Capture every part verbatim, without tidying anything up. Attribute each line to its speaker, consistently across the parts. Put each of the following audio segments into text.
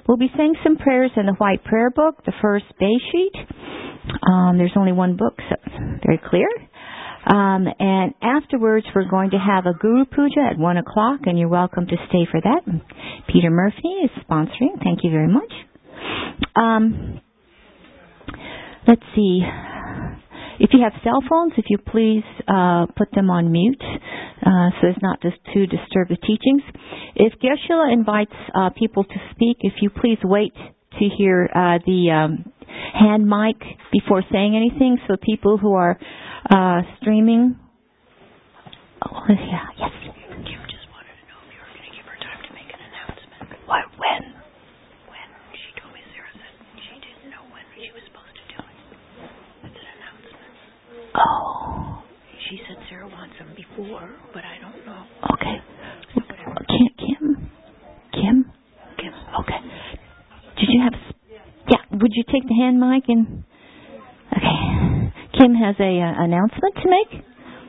Speaker 1: We'll be saying some prayers in the white prayer book, the first base sheet. Um, there's only one book, so it's very clear. Um, and afterwards, we're going to have a Guru Puja at one o'clock, and you're welcome to stay for that. Peter Murphy is sponsoring. Thank you very much. Um, let's see. If you have cell phones, if you please uh, put them on mute uh, so as not to, to disturb the teachings. If Geshe-la invites uh, people to speak, if you please wait to hear uh, the um, hand mic before saying anything, so people who are uh, streaming. Oh, yeah, yes.
Speaker 2: Kim just wanted to know if you were going to give her time to make an announcement.
Speaker 1: What? When?
Speaker 2: When she told me Sarah said she didn't know when she was supposed to do it. It's an announcement.
Speaker 1: Oh.
Speaker 2: She said Sarah wants them before, but I don't know.
Speaker 1: Okay.
Speaker 2: So whatever.
Speaker 1: Kim? Kim? Kim?
Speaker 2: Kim.
Speaker 1: Okay. Did you have... Yeah, would you take the hand mic and... Okay. Kim has a uh, announcement to make.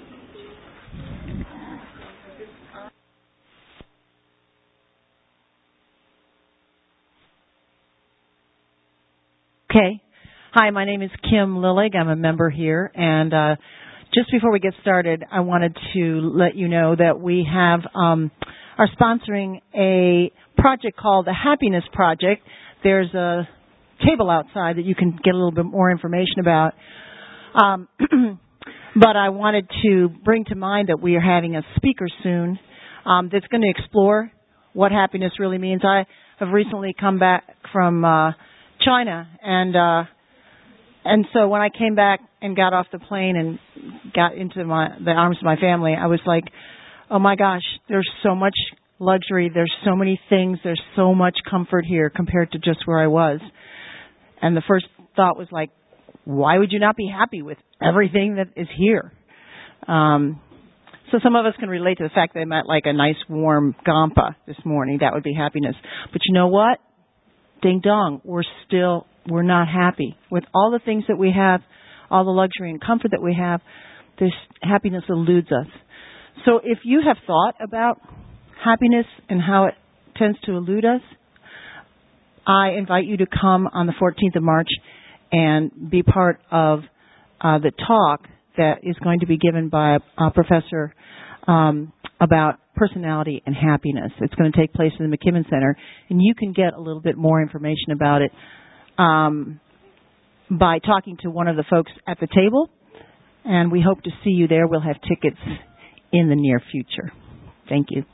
Speaker 3: Okay. Hi, my name is Kim Lillig. I'm a member here. And uh, just before we get started, I wanted to let you know that we have um, are sponsoring a project called the Happiness Project. There's a table outside that you can get a little bit more information about. Um, but I wanted to bring to mind that we are having a speaker soon um, that's going to explore what happiness really means. I have recently come back from uh, China, and uh, and so when I came back and got off the plane and got into my the arms of my family, I was like, oh my gosh, there's so much luxury, there's so many things, there's so much comfort here compared to just where I was. And the first thought was like, why would you not be happy with everything that is here? Um, so some of us can relate to the fact that I'm at like a nice warm Gampa this morning. That would be happiness. But you know what? Ding dong, we're still, we're not happy. With all the things that we have, all the luxury and comfort that we have, this happiness eludes us. So if you have thought about happiness and how it tends to elude us, I invite you to come on the fourteenth of March and be part of uh, the talk that is going to be given by a, a professor um, about personality and happiness. It's going to take place in the McKibbin Center, and you can get a little bit more information about it um, by talking to one of the folks at the table, and we hope to see you there. We'll have tickets in the near future. Thank you.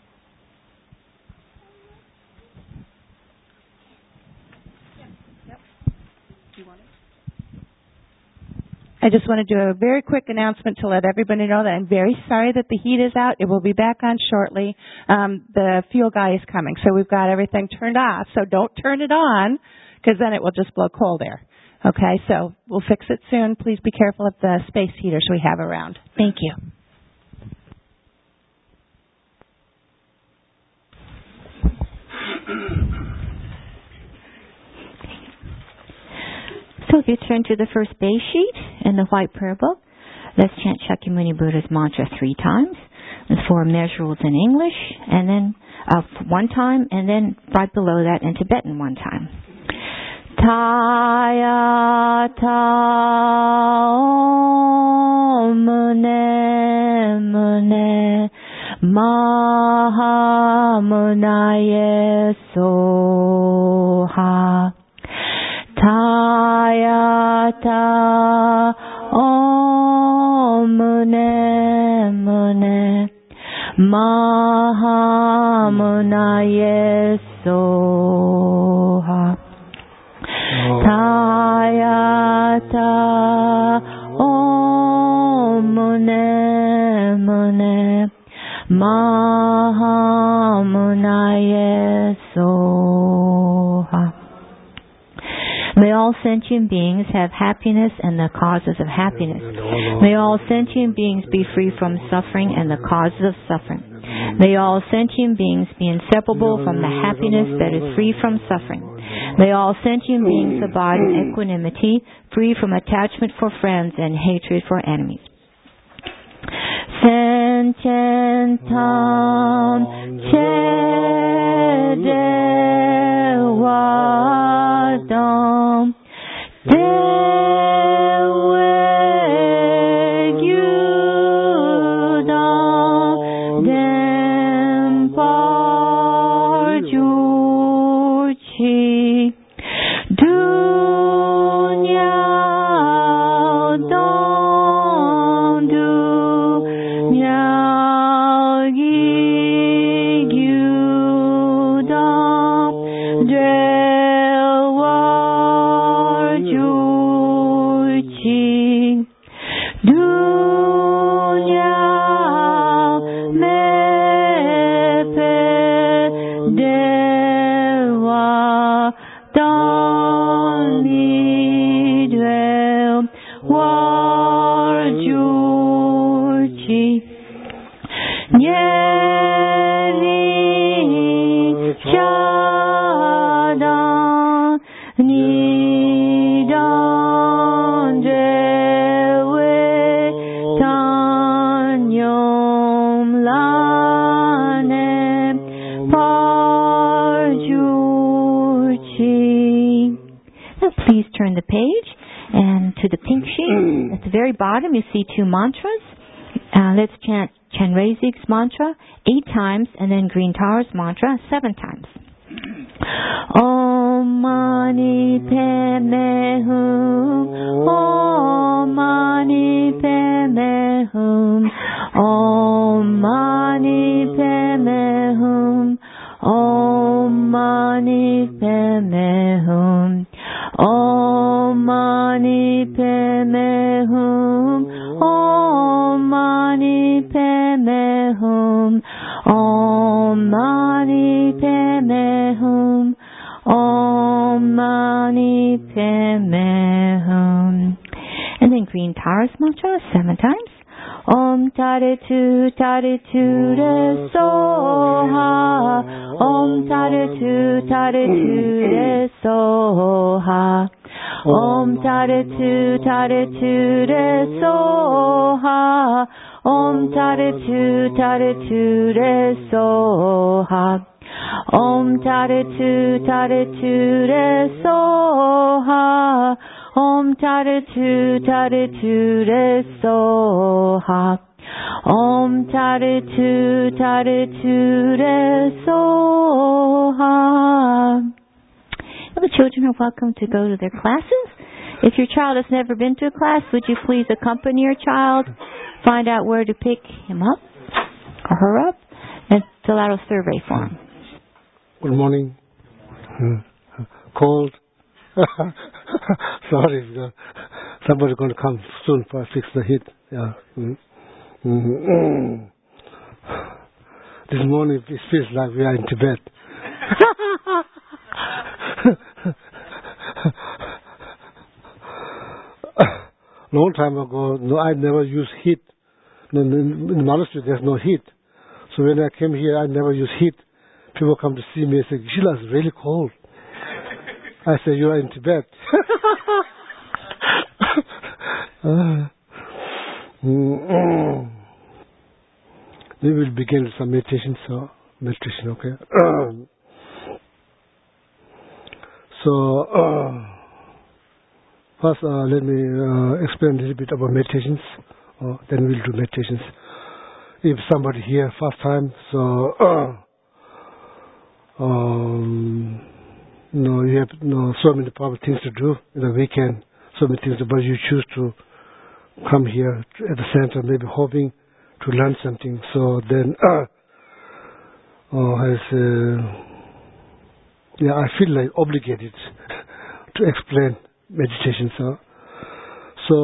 Speaker 4: I just want to do a very quick announcement to let everybody know that I'm very sorry that the heat is out. It will be back on shortly. Um, the fuel guy is coming, so we've got everything turned off. So don't turn it on, because then it will just blow cold air. Okay, so we'll fix it soon. Please be careful of the space heaters we have around. Thank you.
Speaker 1: So if you turn to the first base sheet in the white prayer book, let's chant Shakyamuni Buddha's mantra three times. The four measurables in English, and then uh, one time, and then right below that in Tibetan one time. Taya ta mune mune maha munaye soha. Taya ta om mune mune maha munaye soha. Taya ta om mune mune maha munaye soha. May all sentient beings have happiness and the causes of happiness. May all sentient beings be free from suffering and the causes of suffering. May all sentient beings be inseparable from the happiness that is free from suffering. May all sentient beings abide in equanimity, free from attachment for friends and hatred for enemies. Sententam cedewa 땀이 됨 와주지 예리 자다 니단 제외 단념란에 파주지. Now please turn the page and to the pink sheet. At the very bottom you see two mantras. Uh, let's chant Chenrezig's mantra eight times and then Green Tower's mantra seven times. Om Mani Padme Hum, Om Mani Padme Hum, Om Mani Padme Hum, Om Mani Padme Hum, Om Mani Padme Hum, Om Mani Padme Hum, Om Mani Padme Hum, Om Mani Padme Hum. And then Green Taurus mantra seven times. Om Tare Tu Tare Tu Re Soha, Om Tare Tu Tare Tu Re Soha, Om Tare Tu Tare Tu Re Soha, Om Tare Tu Tare Tu Re Soha, Om Tare Tu Tare Tu Re Soha, Om Tare Tu Tare Tu Re Soha, Om Tare Tu Tare Tu Re Soha. Well, the children are welcome to go to their classes. If your child has never been to a class, would you please accompany your child, find out where to pick him up or her up, and fill out a survey form.
Speaker 5: Good morning. Cold. Sorry, somebody's going to come soon for fix the heat. Yeah. Mm-hmm. Mm-hmm. This morning it feels like we are in Tibet. Long time ago, no, I never used heat. No, in the monastery, there's no heat. So when I came here, I never used heat. People come to see me and say, Gila, it's really cold. I say, you are in Tibet. uh, mm, we will begin with some meditation. So, meditation, okay? so, uh, first, uh, let me uh, explain a little bit about meditations. Uh, then we'll do meditations. If somebody here first time, so uh, um, no, you have no so many proper things to do in the weekend. So many things, but you choose to come here at the center, maybe hoping to learn something. So then, uh, uh, as uh, yeah, I feel like obligated to explain meditation. So, so.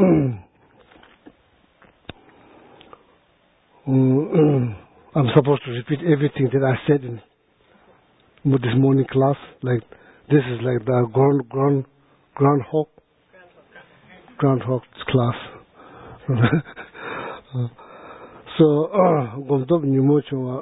Speaker 5: Um, I'm supposed to repeat everything that I said in this morning class. Like this is like the ground ground groundhog groundhog class. uh, so gomdop nyumo chwa.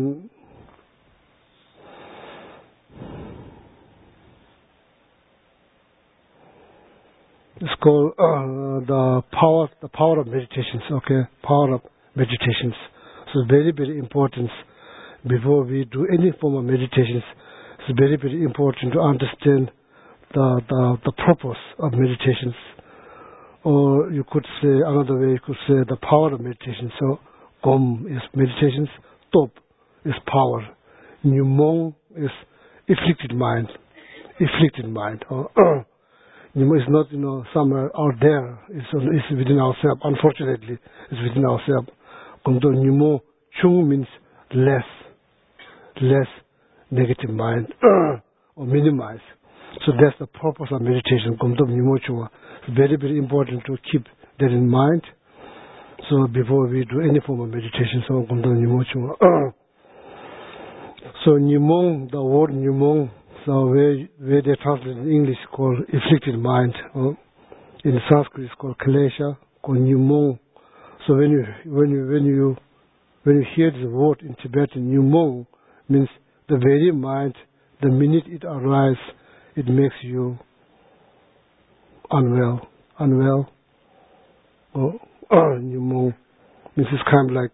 Speaker 5: It's called uh, the power the power of meditations. Okay, power of meditations. So very, very important before we do any form of meditations. It's very, very important to understand the, the, the purpose of meditations. Or you could say, another way you could say the power of meditation. So Gom is meditations, Top is power, Nyumong is afflicted mind, afflicted mind. Or it's not, you know, somewhere out there. It's, it's within ourselves. Unfortunately, it's within ourselves. Gomdo Nyumo Chung means less, less negative mind or minimize. So that's the purpose of meditation. Gomdo Nyumo Chung. It's very, very important to keep that in mind. So before we do any form of meditation, so Gomdo Nyumo Chung. So Nyumong, the word Nyumong uh, where where they translate in English called afflicted mind. Uh, in Sanskrit, it's called klesha, called nyumong. So when you when you when you when you hear the word in Tibetan, nyumong means the very mind. The minute it arises, it makes you unwell, unwell. Oh, nyumong means it's kind of like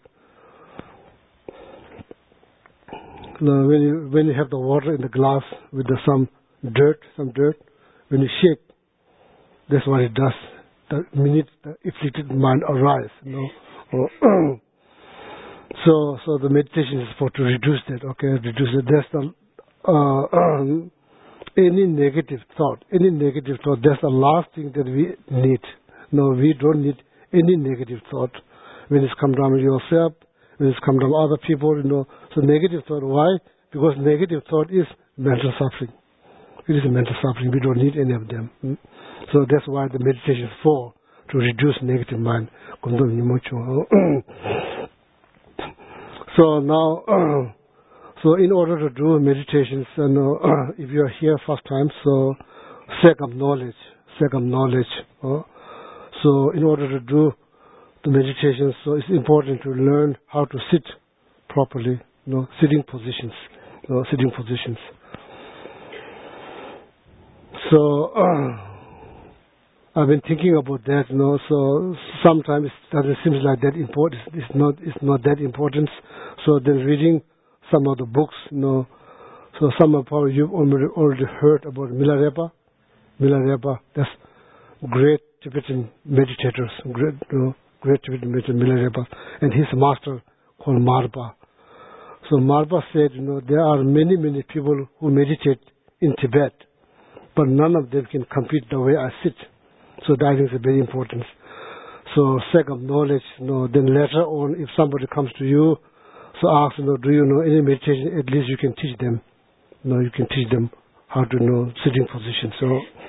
Speaker 5: uh, when you when you have the water in the glass with the, some dirt, some dirt. When you shake, that's what it does. The minute the afflicted mind arises, you know. Oh, so, so the meditation is for to reduce that. Okay, reduce it. That's the uh, um, any negative thought. Any negative thought. That's the last thing that we need. No, we don't need any negative thought when it's come down yourself. When it's come down other people, you know. So negative thought. Why? Because negative thought is mental suffering. It is a mental suffering. We don't need any of them. Hmm? So that's why the meditation is for, to reduce negative mind. So now, uh, so in order to do meditations, uh, no, uh, if you are here first time, so sake of knowledge, sake of knowledge. Uh, so in order to do the meditations, so it's important to learn how to sit properly, you know, sitting positions, you know, sitting positions. So uh, I've been thinking about that, you know. So sometimes it doesn't seem like that important. It's not. It's not that important. So then reading some of the books, you know. So some of probably you've already already heard about Milarepa. Milarepa, that's great Tibetan meditators, great, you know, great Tibetan meditator Milarepa, and his master called Marpa. So Marpa said, you know, there are many many people who meditate in Tibet, but none of them can compete the way I sit. So that I think is very important. So sake of knowledge, you know, then later on, if somebody comes to you, so ask, you know, do you know any meditation? At least you can teach them. You know, you can teach them how to know sitting position. So,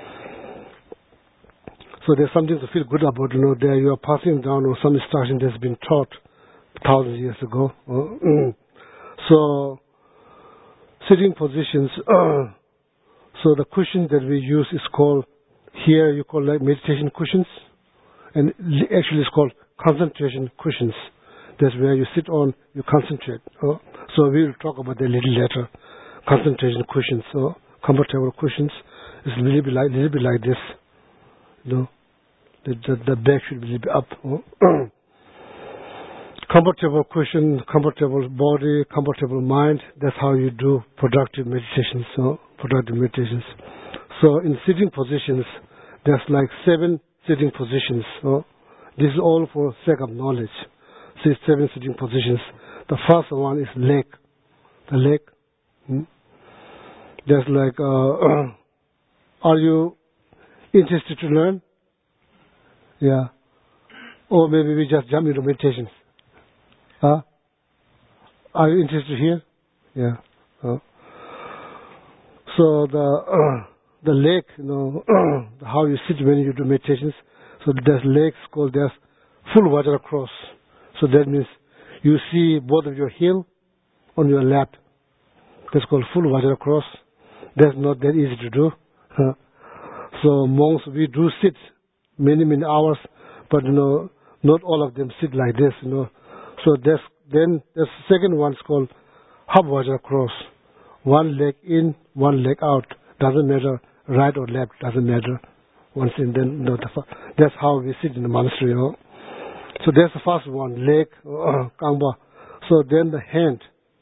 Speaker 5: so there's something to feel good about. You know, there you are passing down or some instruction that's been taught thousands of years ago. Uh, so, sitting positions. Uh, so the cushion that we use is called. Here you call like meditation cushions, and actually it's called concentration cushions. That's where you sit on, you concentrate. Oh, so we will talk about that a little later. Concentration cushions, so comfortable cushions. It's a little bit like, little bit like this. You know, the, the, the back should be a little bit up. Oh. Comfortable cushion, comfortable body, comfortable mind. That's how you do productive meditations. So productive meditations. So in sitting positions, there's like seven sitting positions. So this is all for sake of knowledge. So it's seven sitting positions. The first one is leg. The leg. Hmm? There's like, uh, are you interested to learn? Yeah. Or maybe we just jump into meditations. Huh? Are you interested here? Yeah. Uh, so the uh, the leg, you know, how you sit when you do meditations. So there's legs called there's full Vajra cross. So that means you see both of your heel on your lap. That's called full Vajra cross. That's not that easy to do. So monks, we do sit many many hours, but you know, not all of them sit like this. You know, so there's then the second one's called half Vajra cross. One leg in, one leg out. Doesn't matter right or left. Doesn't matter. Once in, then you know, the, that's how we sit in the monastery. You know? So that's the first one, leg, uh, kangba. So then the hand.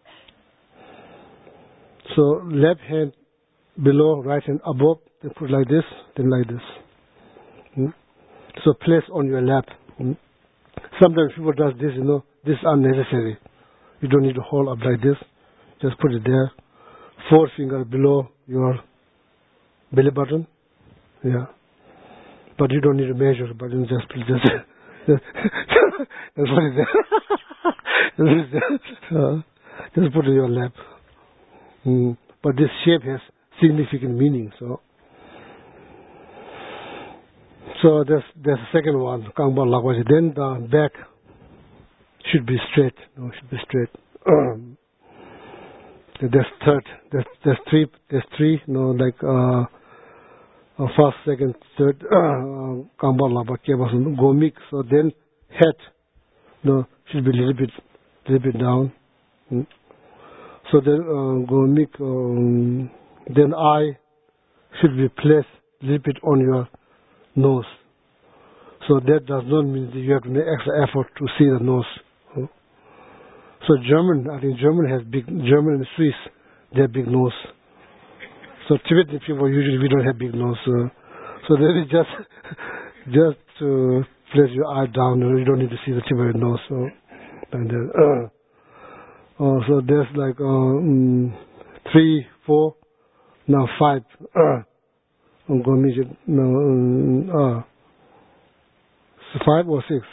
Speaker 5: So left hand below, right hand above. They put like this, then like this. Hmm? So place on your lap. Hmm? Sometimes people does this, you know, this is unnecessary. You don't need to hold up like this. Just put it there. Four finger below your belly button. Yeah. But you don't need to measure, but you just just just, just put it there. just, uh, just put it in your lap. Mm. But this shape has significant meaning. So, so that's that's the second one. Kangba Lakwaji. Then the back should be straight. No, should be straight. Okay, there's third. There's, there's three. There's three. You know, like uh, uh, first, second, third. Kambal laba kebasun gomik. So then head, you know, should be a little bit, little bit down. Mm. So then uh, gomik. Um, then eye should be placed a little bit on your nose. So that does not mean that you have to make extra effort to see the nose. Mm. So German, I think German has big, German and Swiss, they have big nose. So Tibetan people usually we don't have big nose. Uh, so that is just, just to place your eye down. You don't need to see the tip of your nose. So, and then, uh, uh, so there's like uh, um, three, four, now five. Uh, I'm going to measure. No, um, uh, five or six.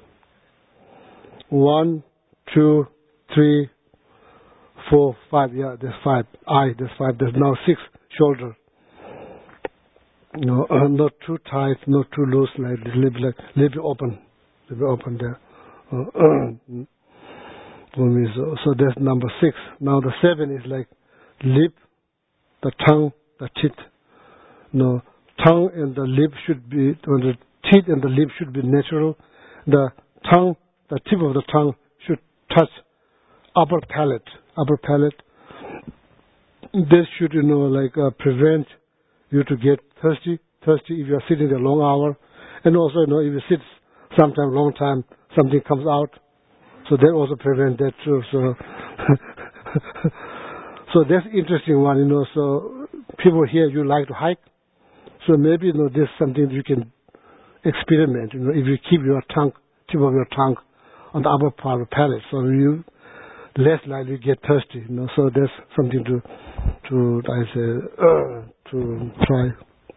Speaker 5: One, two, three, four, five. Yeah, there's five. Eye, there's five. There's now six. Shoulder. No, uh, not too tight, not too loose. Like a little bit, like little bit open, little bit open there. Uh, so, so that's number six. Now the seven is like lip, the tongue, the teeth. No, tongue and the lip should be, the teeth and the lip should be natural. The tongue, the tip of the tongue should touch upper palate, upper palate. This should, you know, like uh, prevent you to get thirsty, thirsty if you are sitting a long hour. And also, you know, if you sit sometime, long time, something comes out. So that also prevent that too. So, so that's interesting one, you know. So people here, you like to hike. So maybe, you know, this is something you can experiment, you know, if you keep your tongue, tip of your tongue on the upper part of the palate. So you less likely get thirsty, you know. So that's something to, to I say, uh, to try.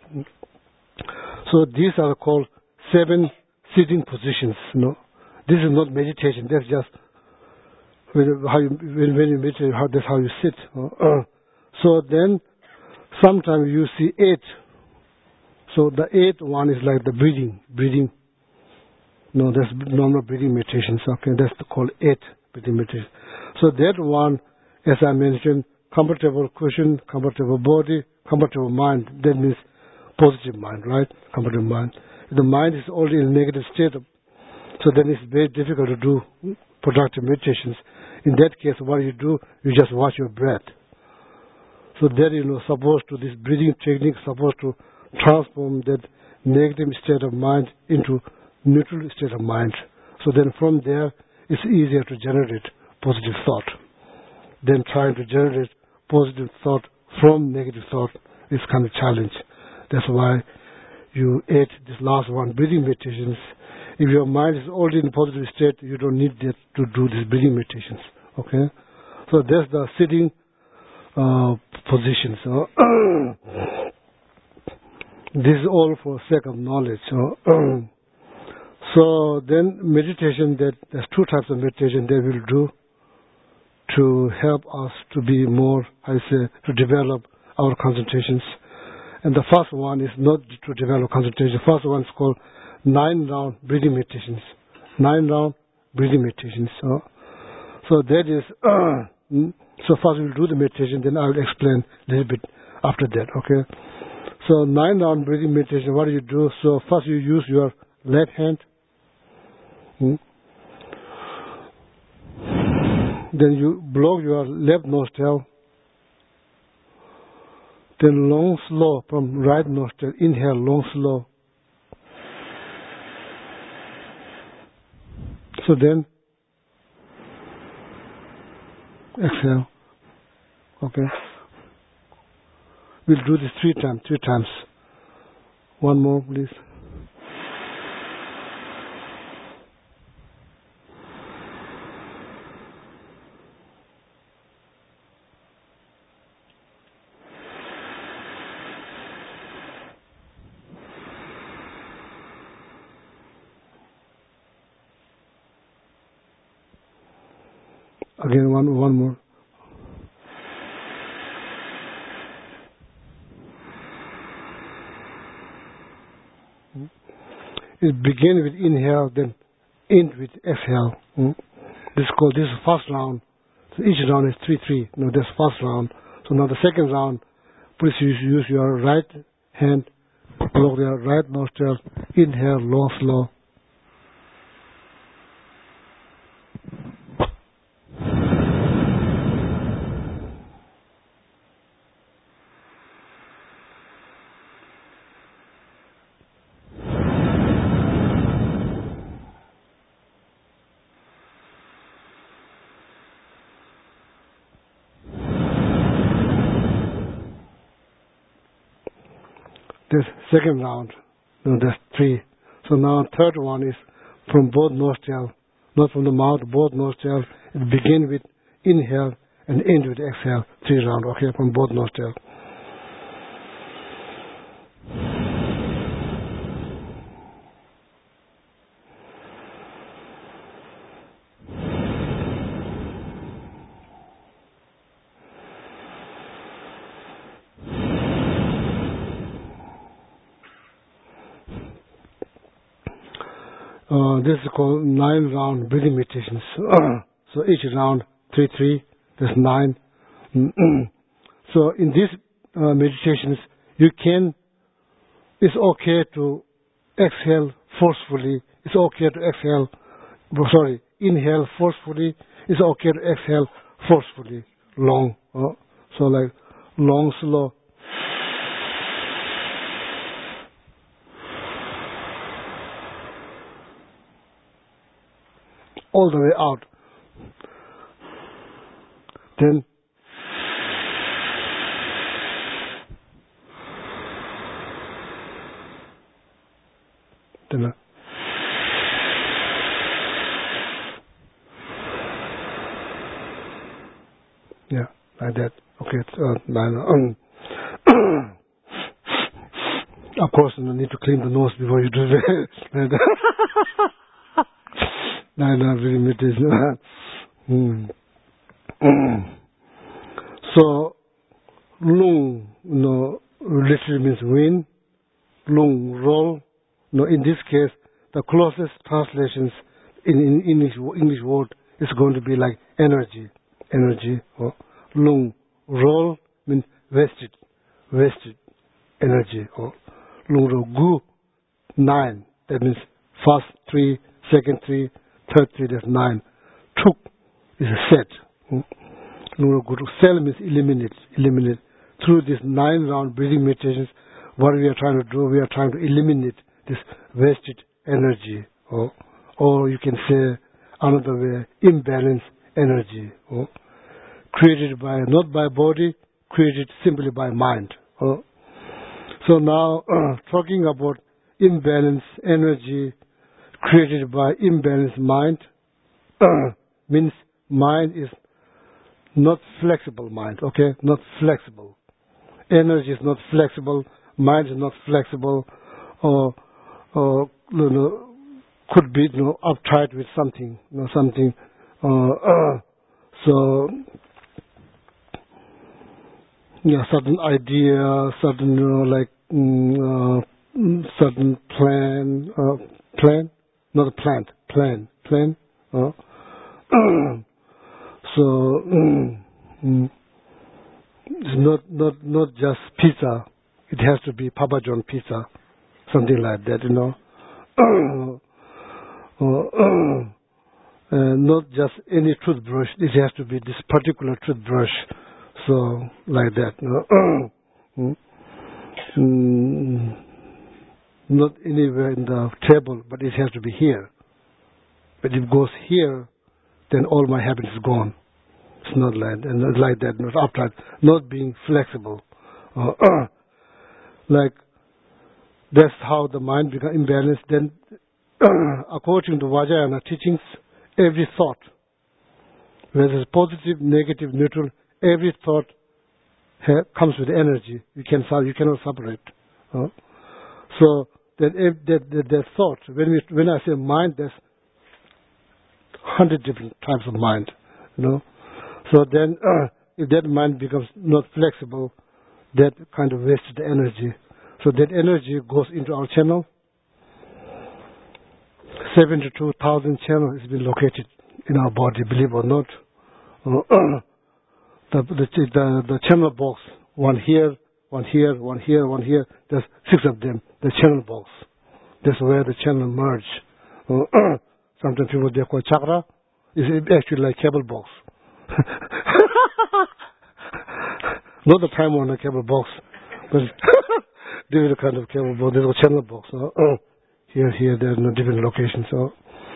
Speaker 5: So these are called seven sitting positions, you know. This is not meditation. That's just when, how you, when, when you meditate, how, that's how you sit. Uh, so then sometimes you see eight. So the eighth one is like the breathing, breathing. No, that's normal breathing meditations. Okay, that's called eight breathing meditation. So that one, as I mentioned, comfortable cushion, comfortable body, comfortable mind. That means positive mind, right? Comfortable mind. If the mind is already in a negative state, so then it's very difficult to do productive meditations. In that case, what you do, you just watch your breath. So that, you know, supposed to, this breathing technique supposed to transform that negative state of mind into neutral state of mind. So then from there, it's easier to generate positive thought. Then trying to generate positive thought from negative thought is kind of challenge. That's why you ate this last one, breathing meditations. If your mind is already in a positive state, you don't need that to do these breathing meditations. Okay? So that's the sitting uh, position. So this is all for sake of knowledge. So, so then meditation, that there's two types of meditation they will do to help us to be more, I say, to develop our concentrations. And the first one is not to develop concentration. The first one is called nine round breathing meditations. Nine round breathing meditations. So, so that is, uh, so first we'll do the meditation, then I'll explain a little bit after that, okay? So nine round breathing meditation, what do you do? So first you use your left hand. Hmm? Then you blow your left nostril. Then long, slow from right nostril. Inhale, long, slow. So then, exhale. Okay. We'll do this three times, three times. One more, please. Again, one, one more. It begins with inhale, then end with exhale. This is called, this is the first round So each round is three, three. Now that's first round. So now the second round, please use, use your right hand, block your right nostril, inhale, long, slow. This second round, no, that's three. So now third one is from both nostrils, not from the mouth, both nostrils. It begin with inhale and end with exhale. Three round, okay, from both nostrils. Uh, this is called nine round breathing meditations. So each round, three, three, there's nine. So in these uh, meditations, you can, it's okay to exhale forcefully. It's okay to exhale, sorry, inhale forcefully. It's okay to exhale forcefully, long. Uh, so like long, slow. All the way out. Then then uh, yeah, like that. Okay, it's, uh, nine, um, of course, you need to clean the nose before you do that. No, not really, it is not. Mm. Mm. So, lung, no, literally means wind. Lung, roll. No, in this case, the closest translations in, in English English word is going to be like energy, energy. Or lung, roll means wasted, wasted energy. Or lung, roll, gu, nine. That means first three, second three. Third three, that's nine. Chuk is a set. Cell means eliminate, eliminate. Through these nine round breathing meditations, what we are trying to do, we are trying to eliminate this wasted energy. Or, or you can say another way, imbalanced energy. Or, created by, not by body, created simply by mind. Or, so now, uh, talking about imbalanced energy, created by imbalanced mind, means mind is not flexible mind, okay? Not flexible. Energy is not flexible, mind is not flexible, or, or you know, could be you know, uptight with something, you know, something. Uh, uh, so, yeah, certain idea, certain, you know, like, mm, uh, certain plan, uh, plan? Not a plant, plan, plan. Uh, so mm, mm, it's not not not just pizza. It has to be Papa John pizza, something like that, you know. uh, uh, not just any toothbrush. It has to be this particular toothbrush. So like that, you know. mm, Not anywhere in the table, but it has to be here. But if it goes here, then all my happiness is gone. It's not like, and not like that, not upright, not being flexible. Uh, uh, like, that's how the mind becomes imbalanced. Then, uh, according to Vajrayana teachings, every thought, whether it's positive, negative, neutral, every thought ha- comes with energy. You can you cannot separate. Uh, so, That, that, that, that thought, when, we, when I say mind, there's hundred different types of mind, you know. So then, uh, if that mind becomes not flexible, that kind of wastes the energy. So that energy goes into our channel. seventy-two thousand channels has been located in our body, believe it or not. uh, the, the the the channel box, one here, one here, one here, one here. There's six of them. The channel box. That's where the channel merge. Uh, sometimes people they call chakra. It's actually like cable box. Not the prime one, the cable box, but different kind of cable box. There's a channel box. Uh, uh, here, here, there's no different locations. So,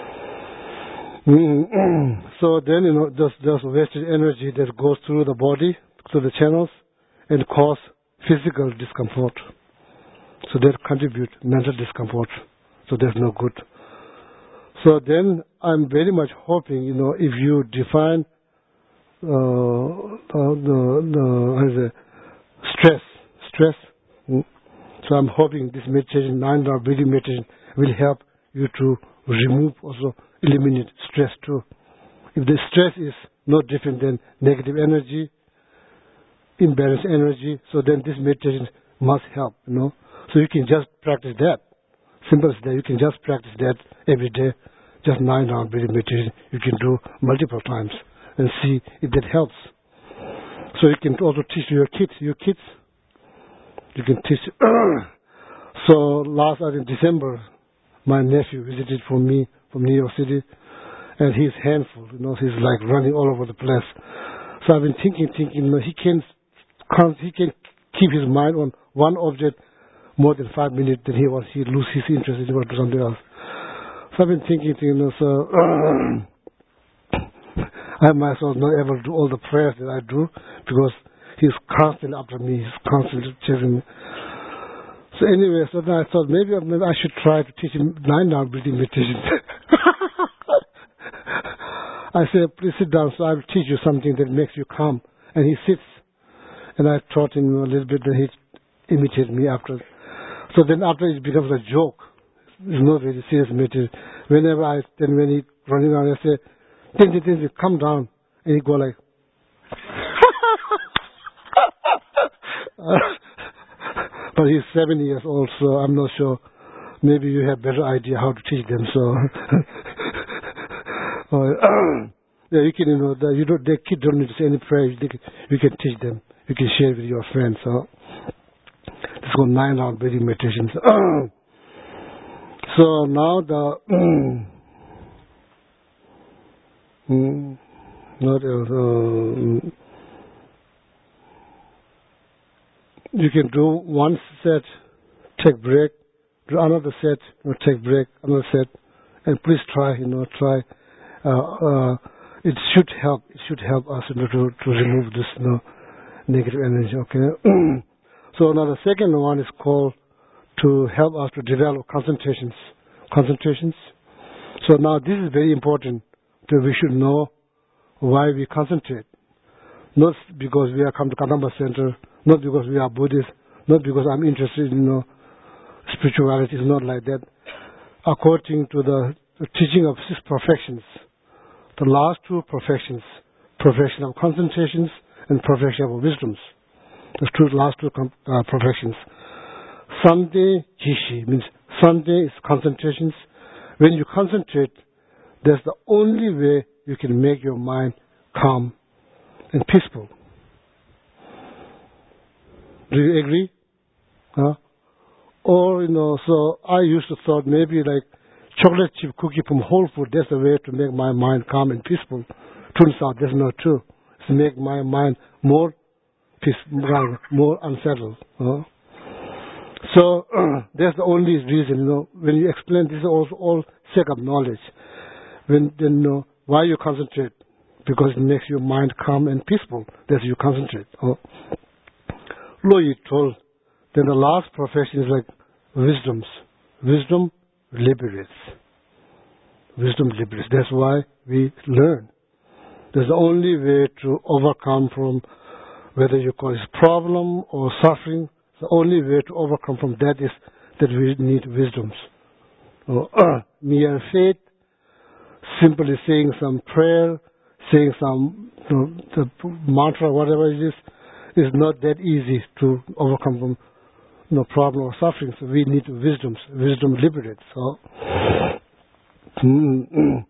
Speaker 5: mm, so then you know, there's, there's wasted energy that goes through the body, through the channels, and cause physical discomfort. So that contribute mental discomfort. So that's no good. So then I'm very much hoping, you know, if you define uh, uh, the, the how is it, stress, stress. Mm. So I'm hoping this meditation, nine hour breathing meditation, will help you to remove, also eliminate stress too. If the stress is no different than negative energy, imbalanced energy, so then this meditation must help, you know. So you can just practice that. Simple as that. You can just practice that every day. Just nine hour breathing meditation. You can do multiple times and see if that helps. So you can also teach your kids. Your kids, you can teach. So last uh, in December, my nephew visited from me from New York City, and he's handful. You know, he's like running all over the place. So I've been thinking, thinking. You know, he can, he can keep his mind on one object more than five minutes. Then he was he lose his interest. He want to do something else. So I've been thinking, you know, so I myself not able to do all the prayers that I do because he's constantly after me. He's constantly chasing me. So anyway, so then I thought maybe, maybe I should try to teach him nine hour breathing meditation. I said, please sit down so I will teach you something that makes you calm. And he sits. And I taught him a little bit, and he imitated me after. So then after it becomes a joke. It's not really serious meditation. Whenever I, then when he running around, I say, Tinti, Tinti, come down. And he go like, but he's seven years old, so I'm not sure. Maybe you have better idea how to teach them. So, uh, yeah, you can, you know, the, you don't, the kids don't need to say any prayer. You can, you can teach them. You can share with your friends. So, this is called nine hour breathing meditations. So now the mm, not else. Uh, you can do one set, take break, do another set, you know, take break, another set, and please try, you know, try. Uh, uh, it should help. It should help us, you know, to to remove this, you know, negative energy. Okay. So now the second one is called to help us to develop concentrations. Concentrations. So now this is very important that we should know why we concentrate. Not because we are come to Kadamba Center, not because we are Buddhist, not because I'm interested in, you know, spirituality. It's not like that. According to the, the teaching of six perfections, the last two perfections, perfection of concentrations and perfection of wisdoms. The two last two uh, perfections. Sande Jishi means Sande is concentrations. When you concentrate, that's the only way you can make your mind calm and peaceful. Do you agree? Huh? Or, you know, so I used to thought maybe like chocolate chip cookie from Whole Food, that's the way to make my mind calm and peaceful. Turns out that's not true. It's to make my mind more peaceful, more unsettled. Huh? So uh, that's the only reason, you know, when you explain this is also all sake of knowledge. When then you know why you concentrate, because it makes your mind calm and peaceful. That's you concentrate. Oh. Lo Yi told, then the last profession is like wisdoms. Wisdom liberates. Wisdom liberates. That's why we learn. That's the only way to overcome from whether you call it problem or suffering. The only way to overcome from that is that we need wisdoms. So, uh, mere faith, simply saying some prayer, saying some you know, the mantra, whatever it is, is not that easy to overcome from you know, problem or suffering. So we need wisdoms. Wisdom liberates. So, mm-hmm.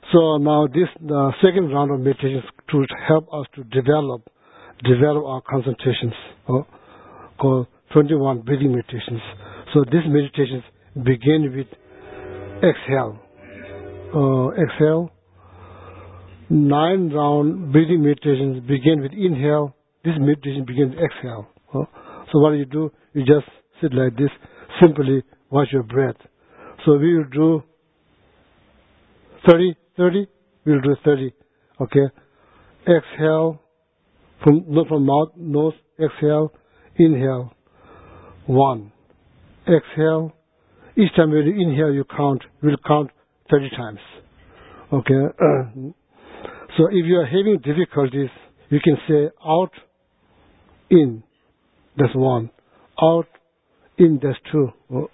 Speaker 5: So now this the second round of meditations to help us to develop develop our concentrations, uh, called twenty-one breathing meditations. So these meditations begin with exhale. Uh, exhale. Nine round breathing meditations begin with inhale. This meditation begins with exhale. Uh, so what do you do? You just sit like this, simply watch your breath. So we will do thirty, thirty, we will do thirty. Okay? Exhale, from not from mouth, nose, exhale, inhale, one. Exhale. Each time when you inhale, you count, we'll count thirty times. Okay? So if you are having difficulties, you can say out, in, that's one. Out, in, that's two.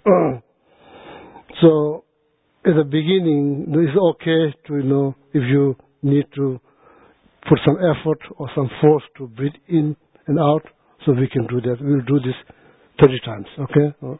Speaker 5: So at the beginning, it's okay to, you know, if you need to put some effort or some force to breathe in and out, so we can do that. We'll do this thirty times, okay?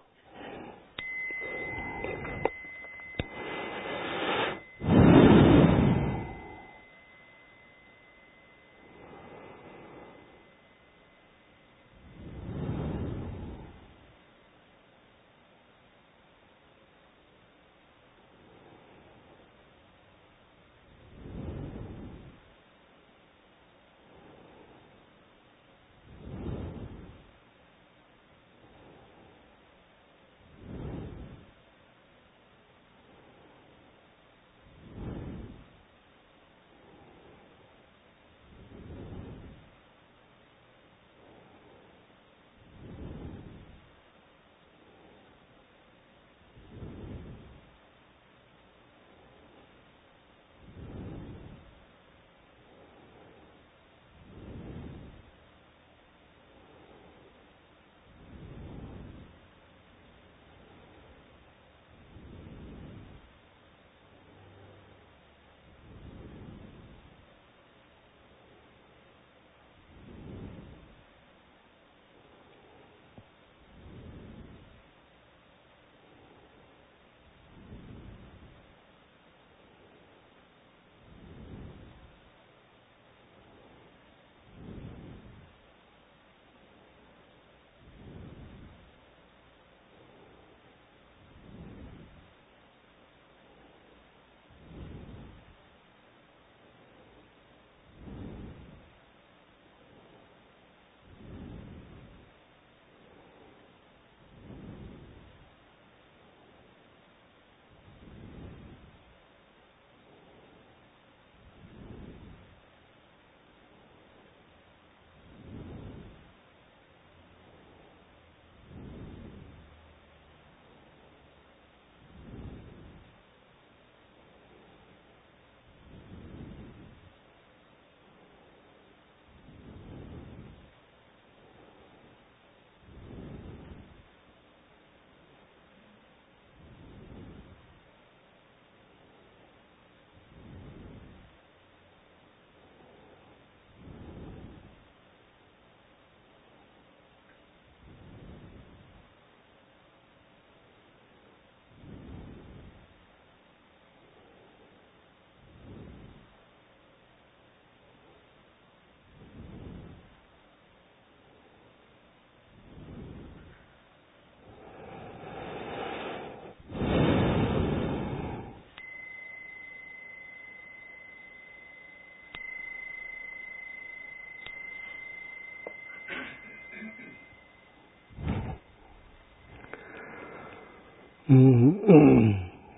Speaker 5: Mm-hmm.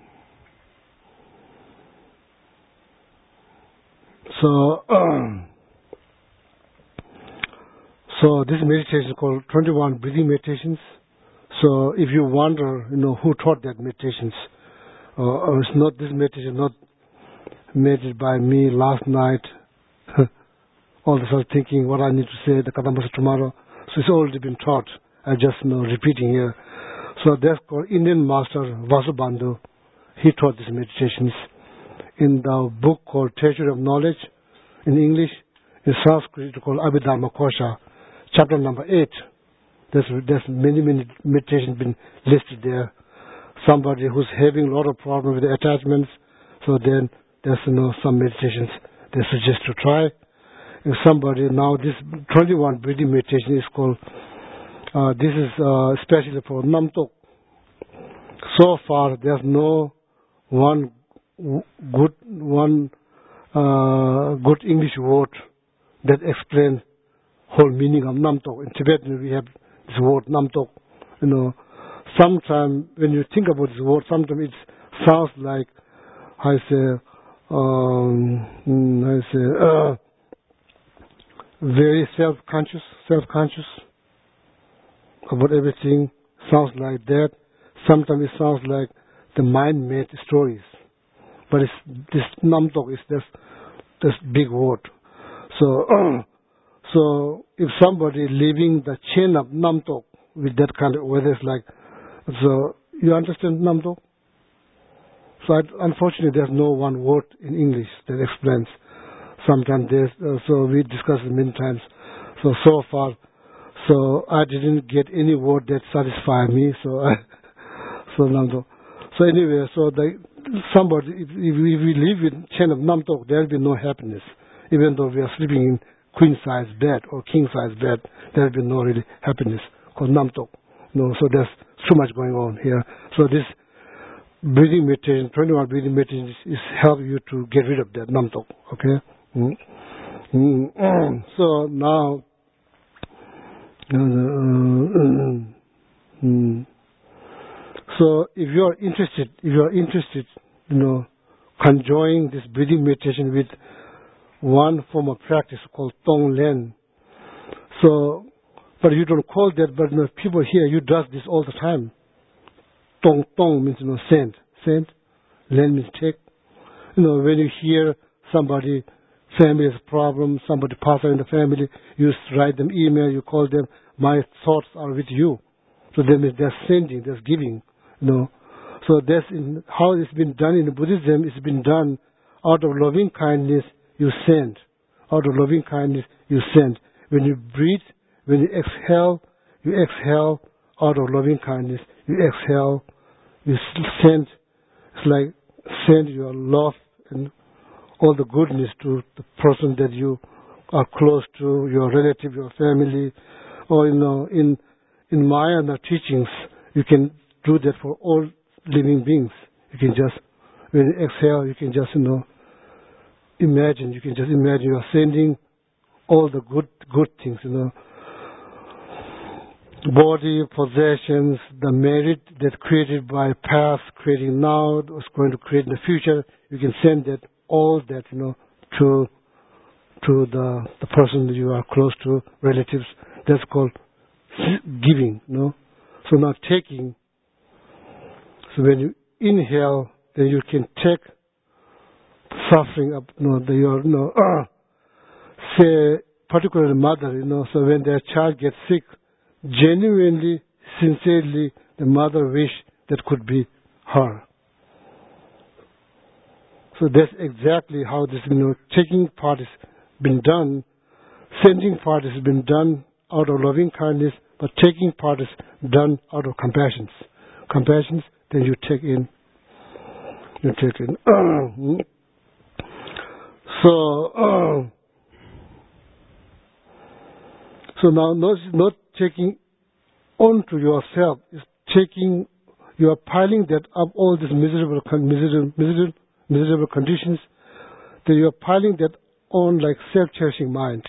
Speaker 5: So, um, so this meditation is called twenty-one breathing meditations. So, if you wonder, you know, who taught that meditations, uh, it's not this meditation, not made by me last night. All this I was thinking what I need to say, the Kadambasa tomorrow. So it's already been taught. I just you know repeating here. So that's called Indian Master Vasubandhu. He taught these meditations in the book called Treasury of Knowledge in English. In Sanskrit it's called Abhidharma Kosha, chapter number eight. There's, there's many, many meditations been listed there. Somebody who's having a lot of problems with the attachments, so then there's you know, some meditations they suggest to try. If somebody, now this twenty-one breathing meditation is called, uh, this is uh, especially for Nam Tok. So far, there's no one good, one uh, good English word that explains whole meaning of Nam Tok. In Tibetan, we have this word Nam Tok. You know, sometimes when you think about this word, sometimes it sounds like, how I say, um, how I say, uh, very self-conscious, self-conscious about everything. Sounds like that. Sometimes it sounds like the mind made stories. But it's, this Nam Tok is this, this big word. So, so if somebody living the chain of Nam Tok with that kind of weather, it's like, so you understand Nam Tok? So I, unfortunately, there's no one word in English that explains. Sometimes there's, uh, so we discussed it many times. So, so far, so I didn't get any word that satisfied me. So, I, so Nam Tok. So anyway, so the, somebody, if, if we live in chain of Nam Tok, there will be no happiness. Even though we are sleeping in queen size bed or king size bed, there will be no really happiness. Because Nam Tok. No, so there's too much going on here. So this breathing meditation, twenty-one breathing meditation is, is help you to get rid of that Nam Tok. Okay? Mm. Mm. So now, uh, uh, mm. so if you are interested, if you are interested, you know, conjoining this breathing meditation with one form of practice called Tong Len. So, but you don't call that, but you know, people here, you does this all the time. Tong Tong means, you know, send. Send. Len means take. You know, when you hear somebody, family has a problem, somebody pass out in the family, you write them email, you call them, my thoughts are with you. So that means they're sending, they're giving, you know. So that's in, how it's been done in Buddhism, it's been done out of loving kindness, you send. Out of loving kindness, you send. When you breathe, when you exhale, you exhale out of loving kindness. You exhale, you send. It's like send your love and all the goodness to the person that you are close to, your relative, your family. Or, you know, in, in Mahayana teachings, you can do that for all living beings. You can just, when you exhale, you can just, you know, imagine, you can just imagine you are sending all the good good things, you know. Body, possessions, the merit that's created by past, creating now, was going to create in the future, you can send that, all that, you know, to to the the person that you are close to, relatives. That's called giving, you know. So now taking, so when you inhale, then you can take suffering up, you know, the, your, you know, uh, say, particularly mother, you know, so when their child gets sick, genuinely, sincerely, the mother wish that could be her. So that's exactly how this, you know, taking part has been done. Sending part has been done out of loving kindness, but taking part is done out of compassion. Compassion, then you take in. You take in. So, uh, so now not, not taking onto yourself, is taking, you are piling that up, all these miserable, miserable, miserable, miserable conditions, that you are piling that on like self-cherishing mind.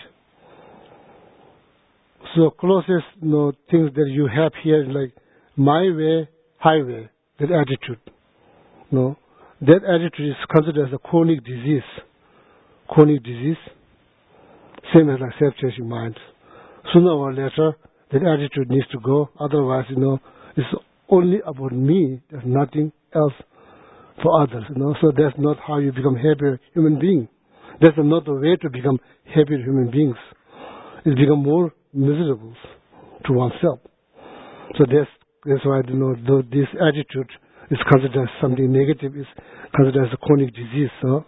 Speaker 5: So closest, you know, things that you have here, like my way, highway, that attitude. You know, that attitude is considered as a chronic disease. Chronic disease, same as like self-cherishing mind. Sooner or later, that attitude needs to go. Otherwise, you know, it's only about me. There's nothing else for others. You know, so that's not how you become happier human being. That's not the way to become happier human beings. It's become more miserable to oneself. So that's that's why, you know, the, this attitude is considered as something negative. Is considered as a chronic disease. So.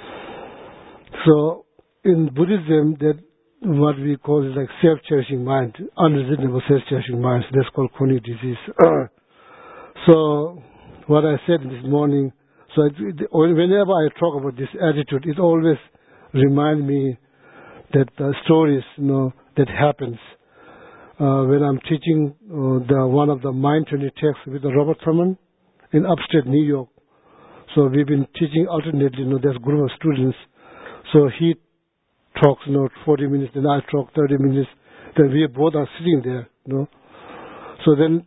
Speaker 5: So, in Buddhism, that what we call is like self-cherishing mind, unreasonable self-cherishing mind. That's called chronic disease. So, what I said this morning, So it, it, whenever I talk about this attitude, it always reminds me that the stories, you know, that happens uh, when I'm teaching uh, the one of the Mind twenty texts with the Robert Thurman in upstate New York. So we've been teaching alternately. You know, there's a group of students. So he talks, you know, forty minutes, then I talk thirty minutes. Then we both are sitting there, you know. So then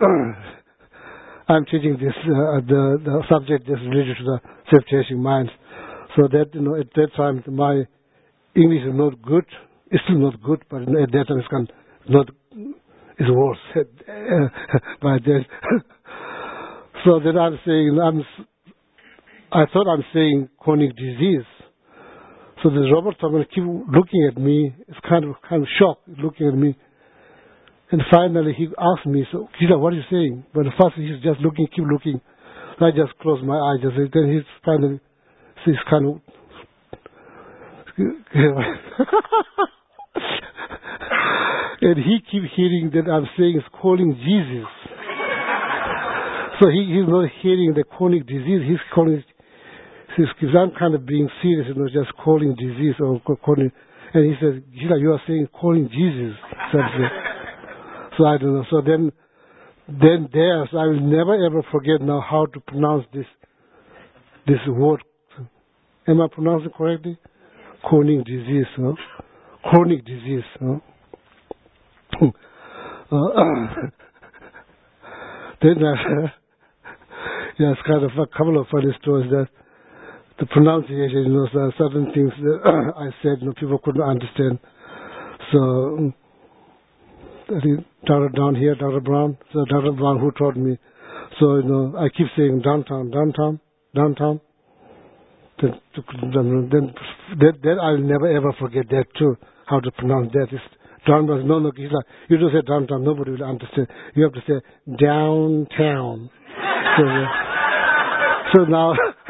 Speaker 5: I'm teaching this, uh, the, the subject that's related to the self-chasing minds. So that, you know, at that time my English is not good. It's still not good, but at that time it's kind of not, it's worse by then. So then I'm saying, I'm, I thought I'm saying chronic disease. So this Robert Thurman keep looking at me. It's kind of kind of shocked looking at me. And finally he asked me, so Gita, what are you saying? But first he's just looking, keep looking. So I just closed my eyes. Just, then he's finally, he's kind of, and he keep hearing that I'm saying it's calling Jesus. So he, he's not hearing the chronic disease. He's calling it, he's, I'm kind of being serious, you know, just calling disease or calling. And he says, Gita, you are saying calling Jesus. So, so I don't know. So then, then there, so I will never ever forget now how to pronounce this, this word. Am I pronouncing correctly? Chronic disease, no? Chronic disease, no? uh, then, uh, yeah, it's kind of a couple of funny stories that the pronunciation, you know, so certain things that I said, you know, people couldn't understand. So, I think Doctor down here, Doctor Brown, so Doctor Brown who taught me. So, you know, I keep saying downtown, downtown, downtown. Then, then that, that I'll never ever forget that too, how to pronounce that. It's downtown, no, no, he's like, you don't say downtown, nobody will understand. You have to say downtown. So, uh, so now,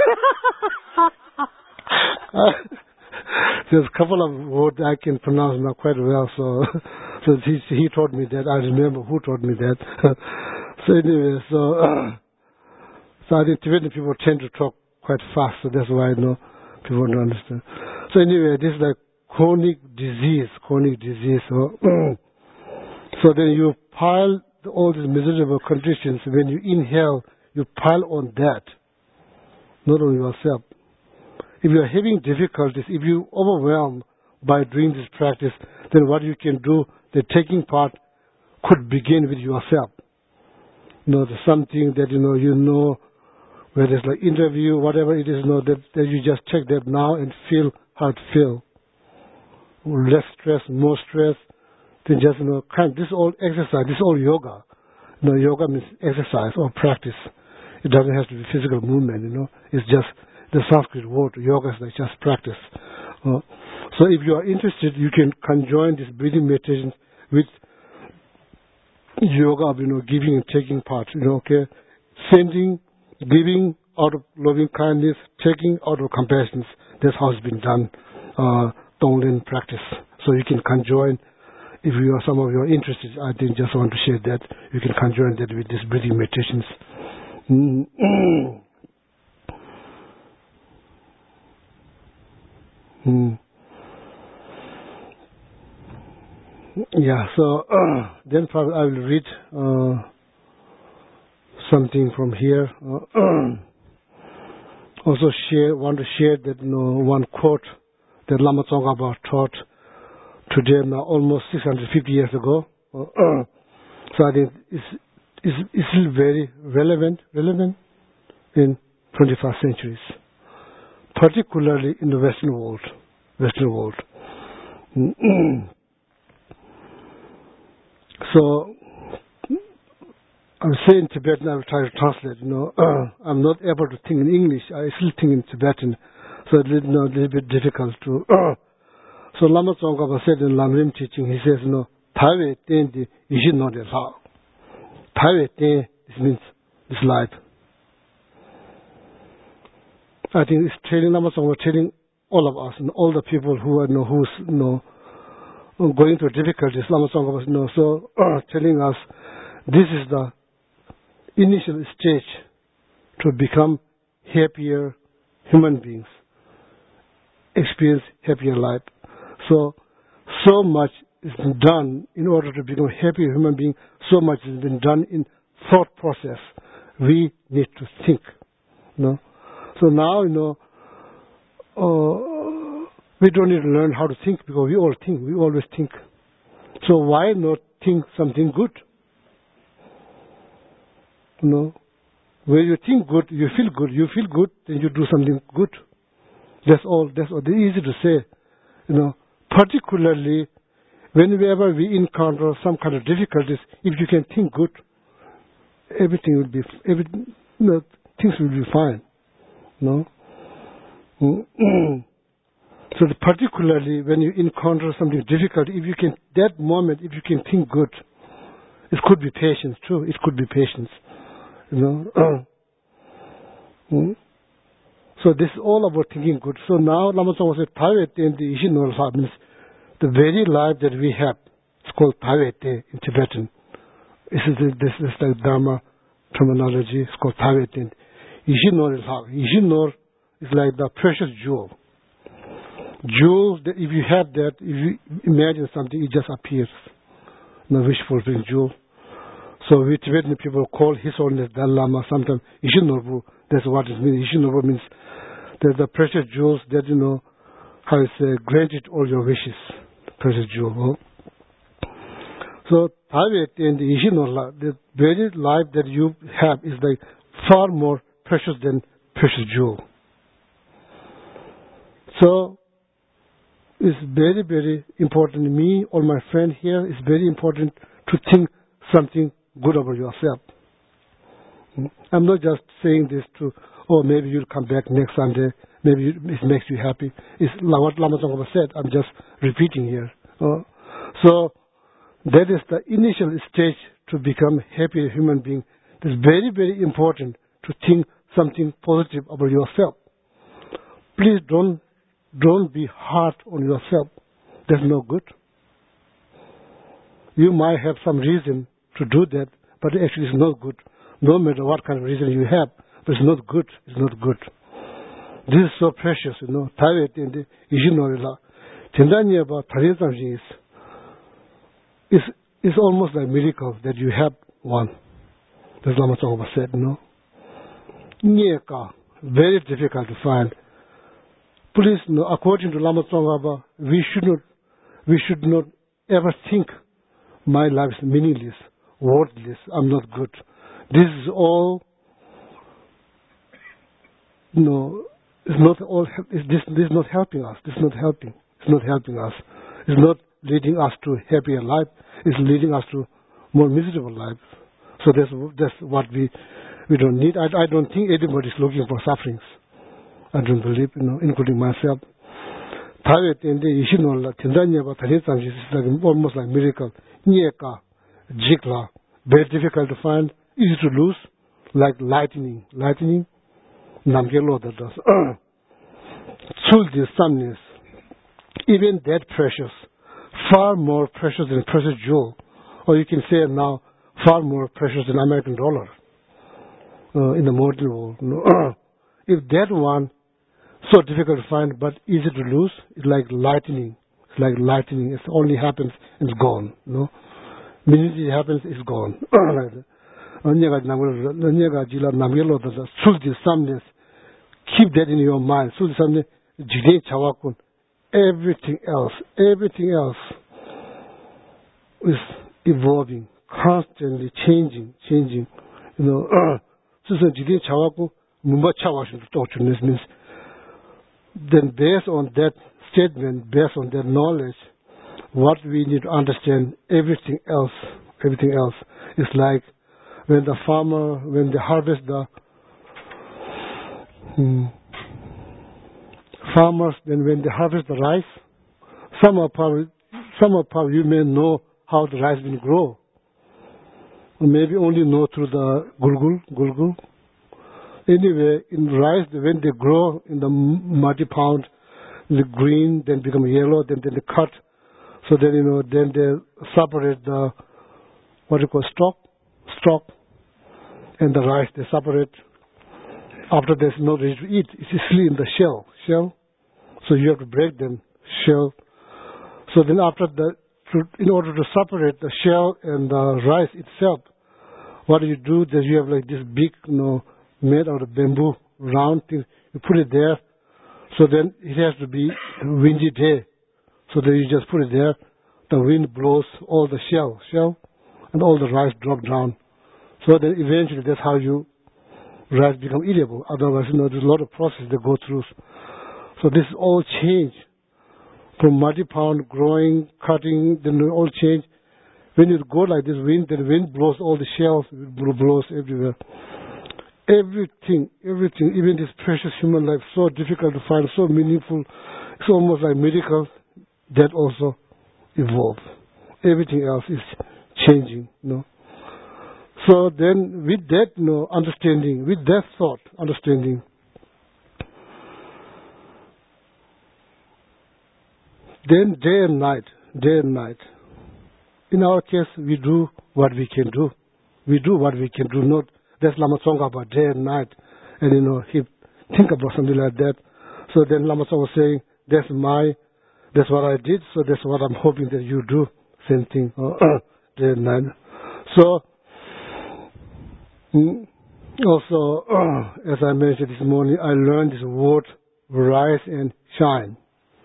Speaker 5: uh, there's a couple of words I can pronounce now quite well, so so he, he taught me that. I remember who taught me that. So anyway, so, uh, so I think Tibetan people tend to talk quite fast, so that's why I know people don't understand. So anyway, this is like chronic disease, chronic disease. So, so then you pile all these miserable conditions. When you inhale, you pile on that, not on yourself. If you are having difficulties, if you overwhelmed by doing this practice, then what you can do, the taking part could begin with yourself. You know, there's something that you know, you know, whether it's like interview, whatever it is, you know, that, that you just check that now and feel how it feels. Less stress, more stress, then just, you know, kind of, this is all exercise, this is all yoga. You know, yoga means exercise or practice. It doesn't have to be physical movement, you know. It's just the Sanskrit word, yoga is like just practice. Uh, so if you are interested, you can conjoin this breathing meditation with yoga of, you know, giving and taking part, you know, okay. Sending, giving out of loving kindness, taking out of compassion. That's how it's been done, uh, Tonglen practice. So you can conjoin, if you are some of you are interested, I think just want to share that, you can conjoin that with these breathing meditations. Mm. Mm. Yeah, so uh, then probably I will read uh, something from here. Uh, also share, want to share that, you know, one quote that Lama Tsongkhapa taught today now almost six hundred fifty years ago. Uh, so I think it's, it's, it's still very relevant, relevant in twenty-first centuries, particularly in the Western world. Western world. So, I'm saying Tibetan, I will try to translate, you know. Uh, I'm not able to think in English, I still think in Tibetan, so it's a little, you know, a little bit difficult to. Uh, so Lama Tsongkhapa said in Lamrim teaching, he says, you know, Tawe ten di, you should know that how. Tawe ten, this means this life. I think it's telling Lama Tsongkhapa, telling all of us and all the people who are, you know, who's, you know, going through difficulties, Lama Tsongkhapa, you know, so uh, telling us this is the initial stage to become happier human beings, experience happier life. So, so much is been done in order to become a happier human being. So much has been done in thought process. We need to think. You know? So now, you know, uh, we don't need to learn how to think because we all think. We always think. So why not think something good? You know, when you think good, you feel good. You feel good, then you do something good. That's all. That's all. It's easy to say. You know, particularly whenever we encounter some kind of difficulties, if you can think good, everything will be, every, you know, things will be fine. No. So particularly when you encounter something difficult, if you can, that moment, if you can think good, it could be patience too. It could be patience. You know. So this is all about thinking good. So now Lama Tsongkhapa said, Tawete in the Ishin Nolsa means the very life that we have. It's called Tawete in Tibetan. This is the, this is the Dharma terminology. It's called Tawete. Ishin Nolsa. Ishin Nol is like the precious jewel. Jewels, that if you have that, if you imagine something, it just appears. No wish fulfilling jewel. So we Tibetan people call His Holiness Dalai Lama sometimes Ishin Norbu. That's what it means. Ishin Norbu means there's the precious jewels that, you know, how it's uh, granted all your wishes. Precious jewel. Oh. So Tawete and the Ishin Norla, the very life that you have is like far more precious than precious jewel. So it's very, very important. Me or my friend here, it's very important to think something good about yourself. I'm not just saying this to, oh, maybe you'll come back next Sunday. Maybe it makes you happy. It's like what Lama Tsongkhapa said. I'm just repeating here. Uh, so that is the initial stage to become a happy human being. It's very, very important to think something positive about yourself. Please don't don't be hard on yourself. That's no good. You might have some reason to do that, but actually it's not good. No matter what kind of reason you have, but it's not good. It's not good. This is so precious, you know. Tawete in the Ishinorila. Tendanya about Tarizamji is, is, is almost like a miracle that you have one. That's Lama Tsongkhapa said, you know. Nyeka, very difficult to find. Please, you know, according to Lama Tsongkhapa, we should not, we should not ever think my life is meaningless, worthless, I'm not good. This is all, you know, it's not all, it's this, this is not helping us. This is not helping. It's not helping us. It's not leading us to a happier life. It's leading us to more miserable life. So that's, that's what we, we don't need. I, I don't think anybody is looking for sufferings. I don't believe, you know, including myself. Tawete in the Ishinola, Tendanya, but Tarizamji is like almost like miracle. Nyeka, Jikla, very difficult to find, easy to lose, like lightning. Lightning, Namgelo that does. Suldi, sunness, even that precious, far more precious than precious jewel, or you can say now, far more precious than American dollar uh, in the modern world. If that one, so difficult to find but easy to lose, it's like lightning. It's like lightning. It only happens, it's gone. No, minute it happens, it's gone. Keep that in your mind. Everything else, everything else is evolving, constantly changing, changing. You know, means then based on that statement, based on that knowledge, what we need to understand, everything else, everything else is like when the farmer, when they harvest the hmm, farmers, then when they harvest the rice, some of probably, some of probably you may know how the rice will grow. Or maybe only know through the gulgul, gulgul. Anyway, in rice, when they grow in the muddy pound, the green, then become yellow, then, then they cut. So then, you know, then they separate the, what you call, stalk, stalk, and the rice, they separate. after there's no ready to eat, it's still in the shell. Shell. So you have to break them. Shell. So then after that, to, in order to separate the shell and the rice itself, what do you do? That you have like this big, you know, made out of bamboo, round thing. You put it there. So then it has to be a windy day. So then you just put it there. The wind blows all the shell, shell, and all the rice drop down. So then eventually that's how you rice become eatable. Otherwise, you know, there's a lot of process they go through. So this all change from multi-pound growing, cutting, then it all change. When you go like this wind, then the wind blows all the shells, it blows everywhere. Everything, everything, even this precious human life, so difficult to find, so meaningful, it's almost like miracles that also evolve. Everything else is changing, you know. So then with that, you know, understanding, with that thought, understanding, then day and night, day and night. In our case, we do what we can do. We do what we can do. Not that's Lama Tsongkhapa about day and night, and you know he think about something like that. So then Lama Tsongkhapa was saying, "That's my, that's what I did. So that's what I'm hoping that you do. Same thing, uh, day and night." So mm, also, uh, as I mentioned this morning, I learned this word, rise and shine.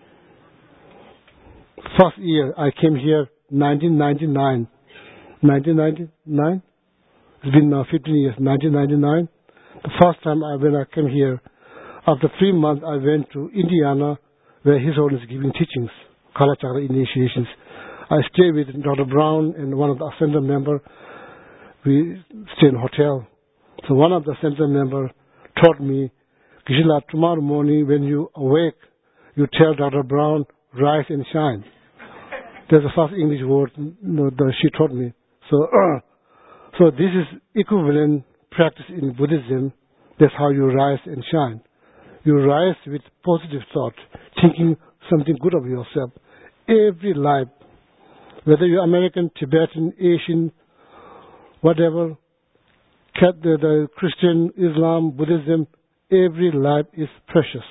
Speaker 5: First year I came here, nineteen ninety-nine. nineteen ninety-nine? It's been now fifteen years, nineteen ninety-nine. The first time I, when I came here, after three months I went to Indiana, where His Holiness is giving teachings, Kala Chakra initiations. I stayed with Doctor Brown and one of the center members. We stayed in a hotel. So one of the center members taught me, Kishila, tomorrow morning when you awake, you tell Doctor Brown, rise and shine. That's the first English word you know, that she taught me. So, uh, so this is equivalent practice in Buddhism. That's how you rise and shine. You rise with positive thought, thinking something good of yourself. Every life, whether you're American, Tibetan, Asian, whatever, the, the Christian, Islam, Buddhism, every life is precious.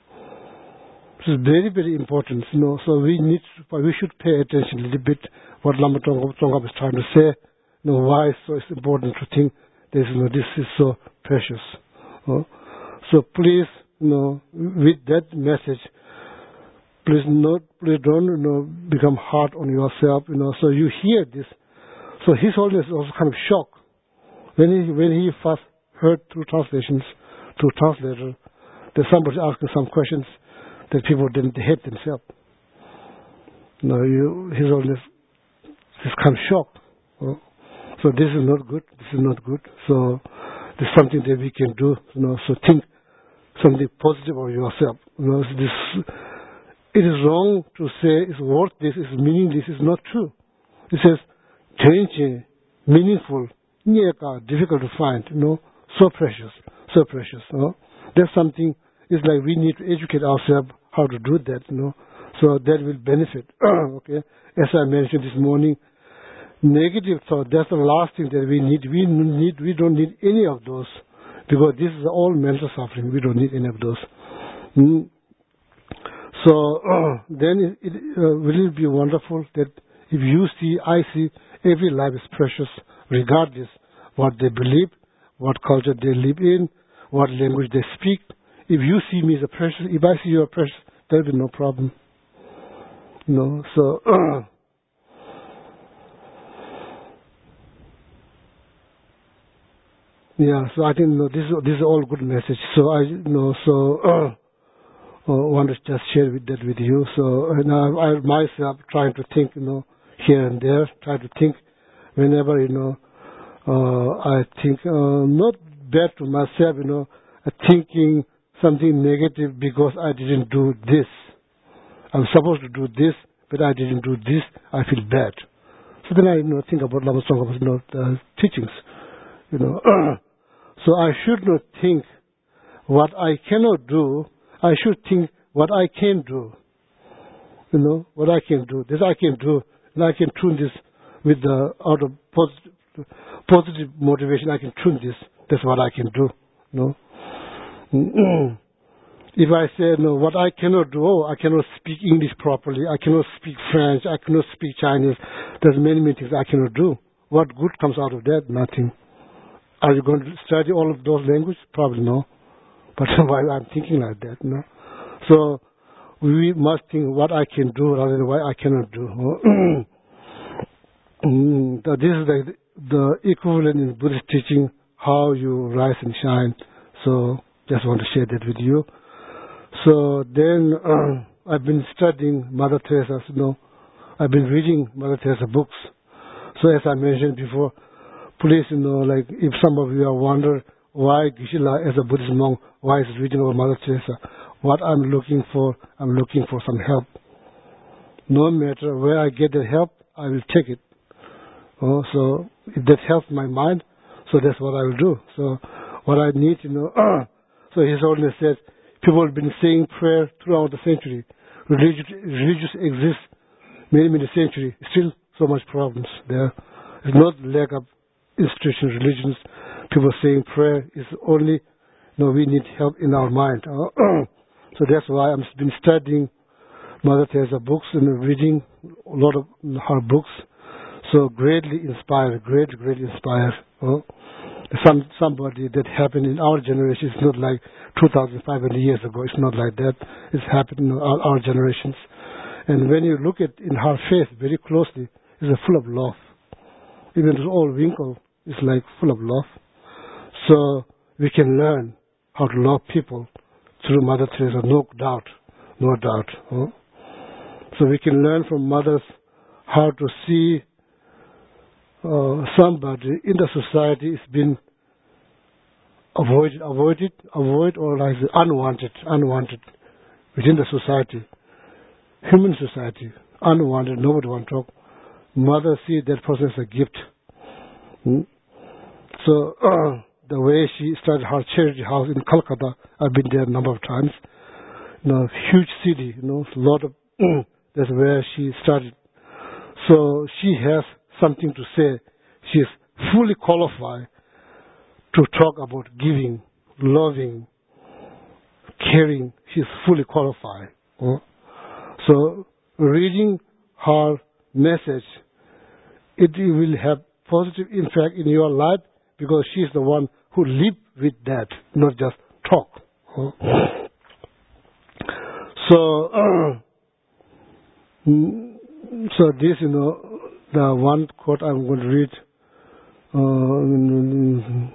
Speaker 5: This is very, very important, you know. So we need, to, we should pay attention a little bit what Lama Tsongkhapa is trying to say. You know why so it's important to think this, you know, this is so precious. You know? So please, you know, with that message, please not, please don't, you know, become hard on yourself. You know, so you hear this. So His Holiness is also kind of shocked when he when he first heard through translations, through translator, that somebody asking some questions that people didn't hate themselves. No, you, His Holiness is kind of shocked. You know? So this is not good. This is not good. So there's something that we can do. You know, so think something positive of yourself. You know, this it is wrong to say it's worth this, it's meaningless. It's not true. It says changing, meaningful, difficult to find. You know, so precious, so precious. You know, there's something. It's like we need to educate ourselves how to do that, you know, so that will benefit. Okay, as I mentioned this morning, negative thought, that's the last thing that we need. We need, we don't need any of those, because this is all mental suffering. We don't need any of those. Mm. So uh, then it, it uh, will it be wonderful that if you see, I see, every life is precious, regardless what they believe, what culture they live in, what language they speak. If you see me as a precious, if I see you as precious, there will be no problem. You know, so uh, yeah. So I think you know, this is this is all good message. So I you know so uh, uh, want to just share with that with you. So and I, I myself trying to think, you know, here and there, try to think whenever you know uh, I think uh, not bad to myself, you know, uh, thinking something negative because I didn't do this. I'm supposed to do this, but I didn't do this. I feel bad. So then I you know, think about Lama Tsongkhapa's you know, uh, teachings. You know, so I should not think what I cannot do. I should think what I can do. You know, what I can do. This I can do, and I can tune this with the out of positive, positive motivation. I can tune this. That's what I can do. You know. if I say, no, what I cannot do, oh, I cannot speak English properly, I cannot speak French, I cannot speak Chinese, there's many, many things I cannot do. What good comes out of that? Nothing. Are you going to study all of those languages? Probably no. But why I'm thinking like that, no? So we must think what I can do rather than what I cannot do. This is the, the equivalent in Buddhist teaching, how you rise and shine. So just want to share that with you. So then uh, I've been studying Mother Teresa's, you know, I've been reading Mother Teresa books. So as I mentioned before, please, you know, like if some of you are wondering why Geshe-la as a Buddhist monk, why is reading about Mother Teresa, what I'm looking for, I'm looking for some help. No matter where I get the help, I will take it. Oh, so if that helps my mind, so that's what I will do. So what I need, you know, so His Holiness says, people have been saying prayer throughout the century. Religious, religious exists many, many centuries. Still so much problems there. It's not lack of institutions, religions. People saying prayer is only, you know, we need help in our mind. So that's why I've been studying Mother Teresa books and reading a lot of her books. So greatly inspired, great, greatly inspired. Oh, some somebody that happened in our generation. It's not like two thousand five hundred years ago. It's not like that. It's happened in our, our generations. And when you look at in her face very closely, it's full of love. Even the old wrinkle is like full of love. So we can learn how to love people through Mother Teresa, no doubt, no doubt. Oh. So we can learn from mothers how to see uh, somebody in the society is being avoided, avoided, avoid or like unwanted, unwanted within the society, human society, unwanted. Nobody want to talk. Mother see that person as a gift. Hmm? So uh, the way she started her charity house in Calcutta, I've been there a number of times. You know, huge city, you know, a lot of. That's where she started. So she has something to say. She is fully qualified to talk about giving, loving, caring. She is fully qualified. Hmm? So reading her message, it will have positive impact in your life because she is the one who live with that, not just talk. Huh? So, uh, so this, you know, the one quote I'm going to read. Uh,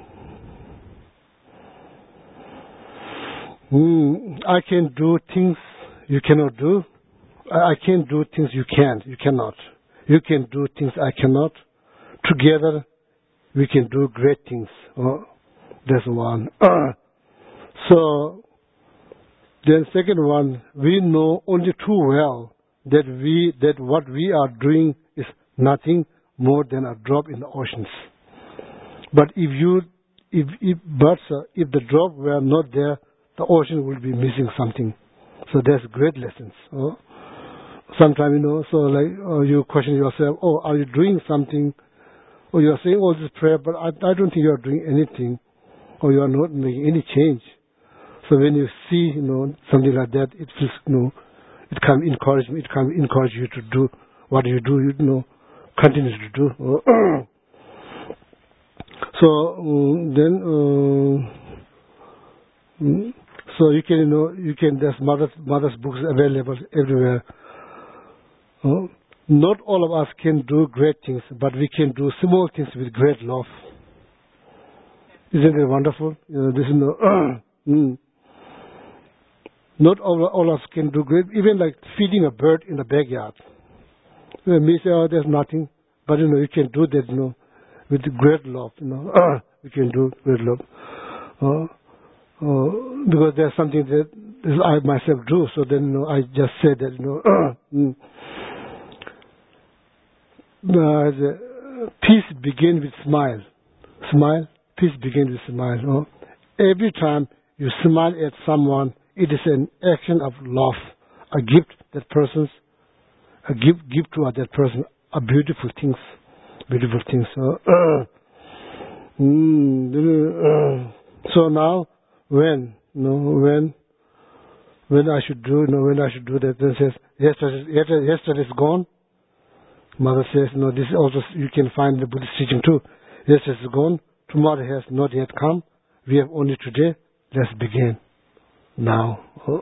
Speaker 5: I can do things you cannot do. I can do things you can't. You cannot. You can do things I cannot. Together, we can do great things. Oh, that's one. Uh, so, then second one, we know only too well that we that what we are doing is nothing more than a drop in the oceans. But if you, if if but uh, if the drop were not there, the ocean will be missing something. So that's great lessons. Oh. Sometimes, you know, so like uh, you question yourself, oh, are you doing something? Or you are saying all this prayer, but I, I don't think you are doing anything. Or you are not making any change. So when you see, you know, something like that, it feels, you know, it can encourage me, it can encourage you to do what you do, you know, continue to do. So um, then, uh, so you can, you know, you can, there's mother's, mother's books available everywhere. Uh, not all of us can do great things, but we can do small things with great love. Isn't it wonderful? You know, this is no, uh, mm. Not all, all of us can do great, even like feeding a bird in the backyard. You know, me say, oh, there's nothing, but you know, you can do that, you know, with great love. You know, uh, you can do great love. Uh, uh, because there's something that I myself do, so then, you know, I just said that, you know, uh, mm. Uh, the peace begins with smile. Smile, peace begins with smile. Oh. Every time you smile at someone, it is an action of love, a gift that person's, a gift give to that person, a beautiful things, beautiful things. So, uh, mm, uh, so now, when you know, when when I should do, you know, when I should do that. Then says, yesterday, yesterday, yesterday is gone. Mother says, no, this also you can find the Buddhist teaching too. Yesterday is gone. Tomorrow has not yet come. We have only today. Let's begin now.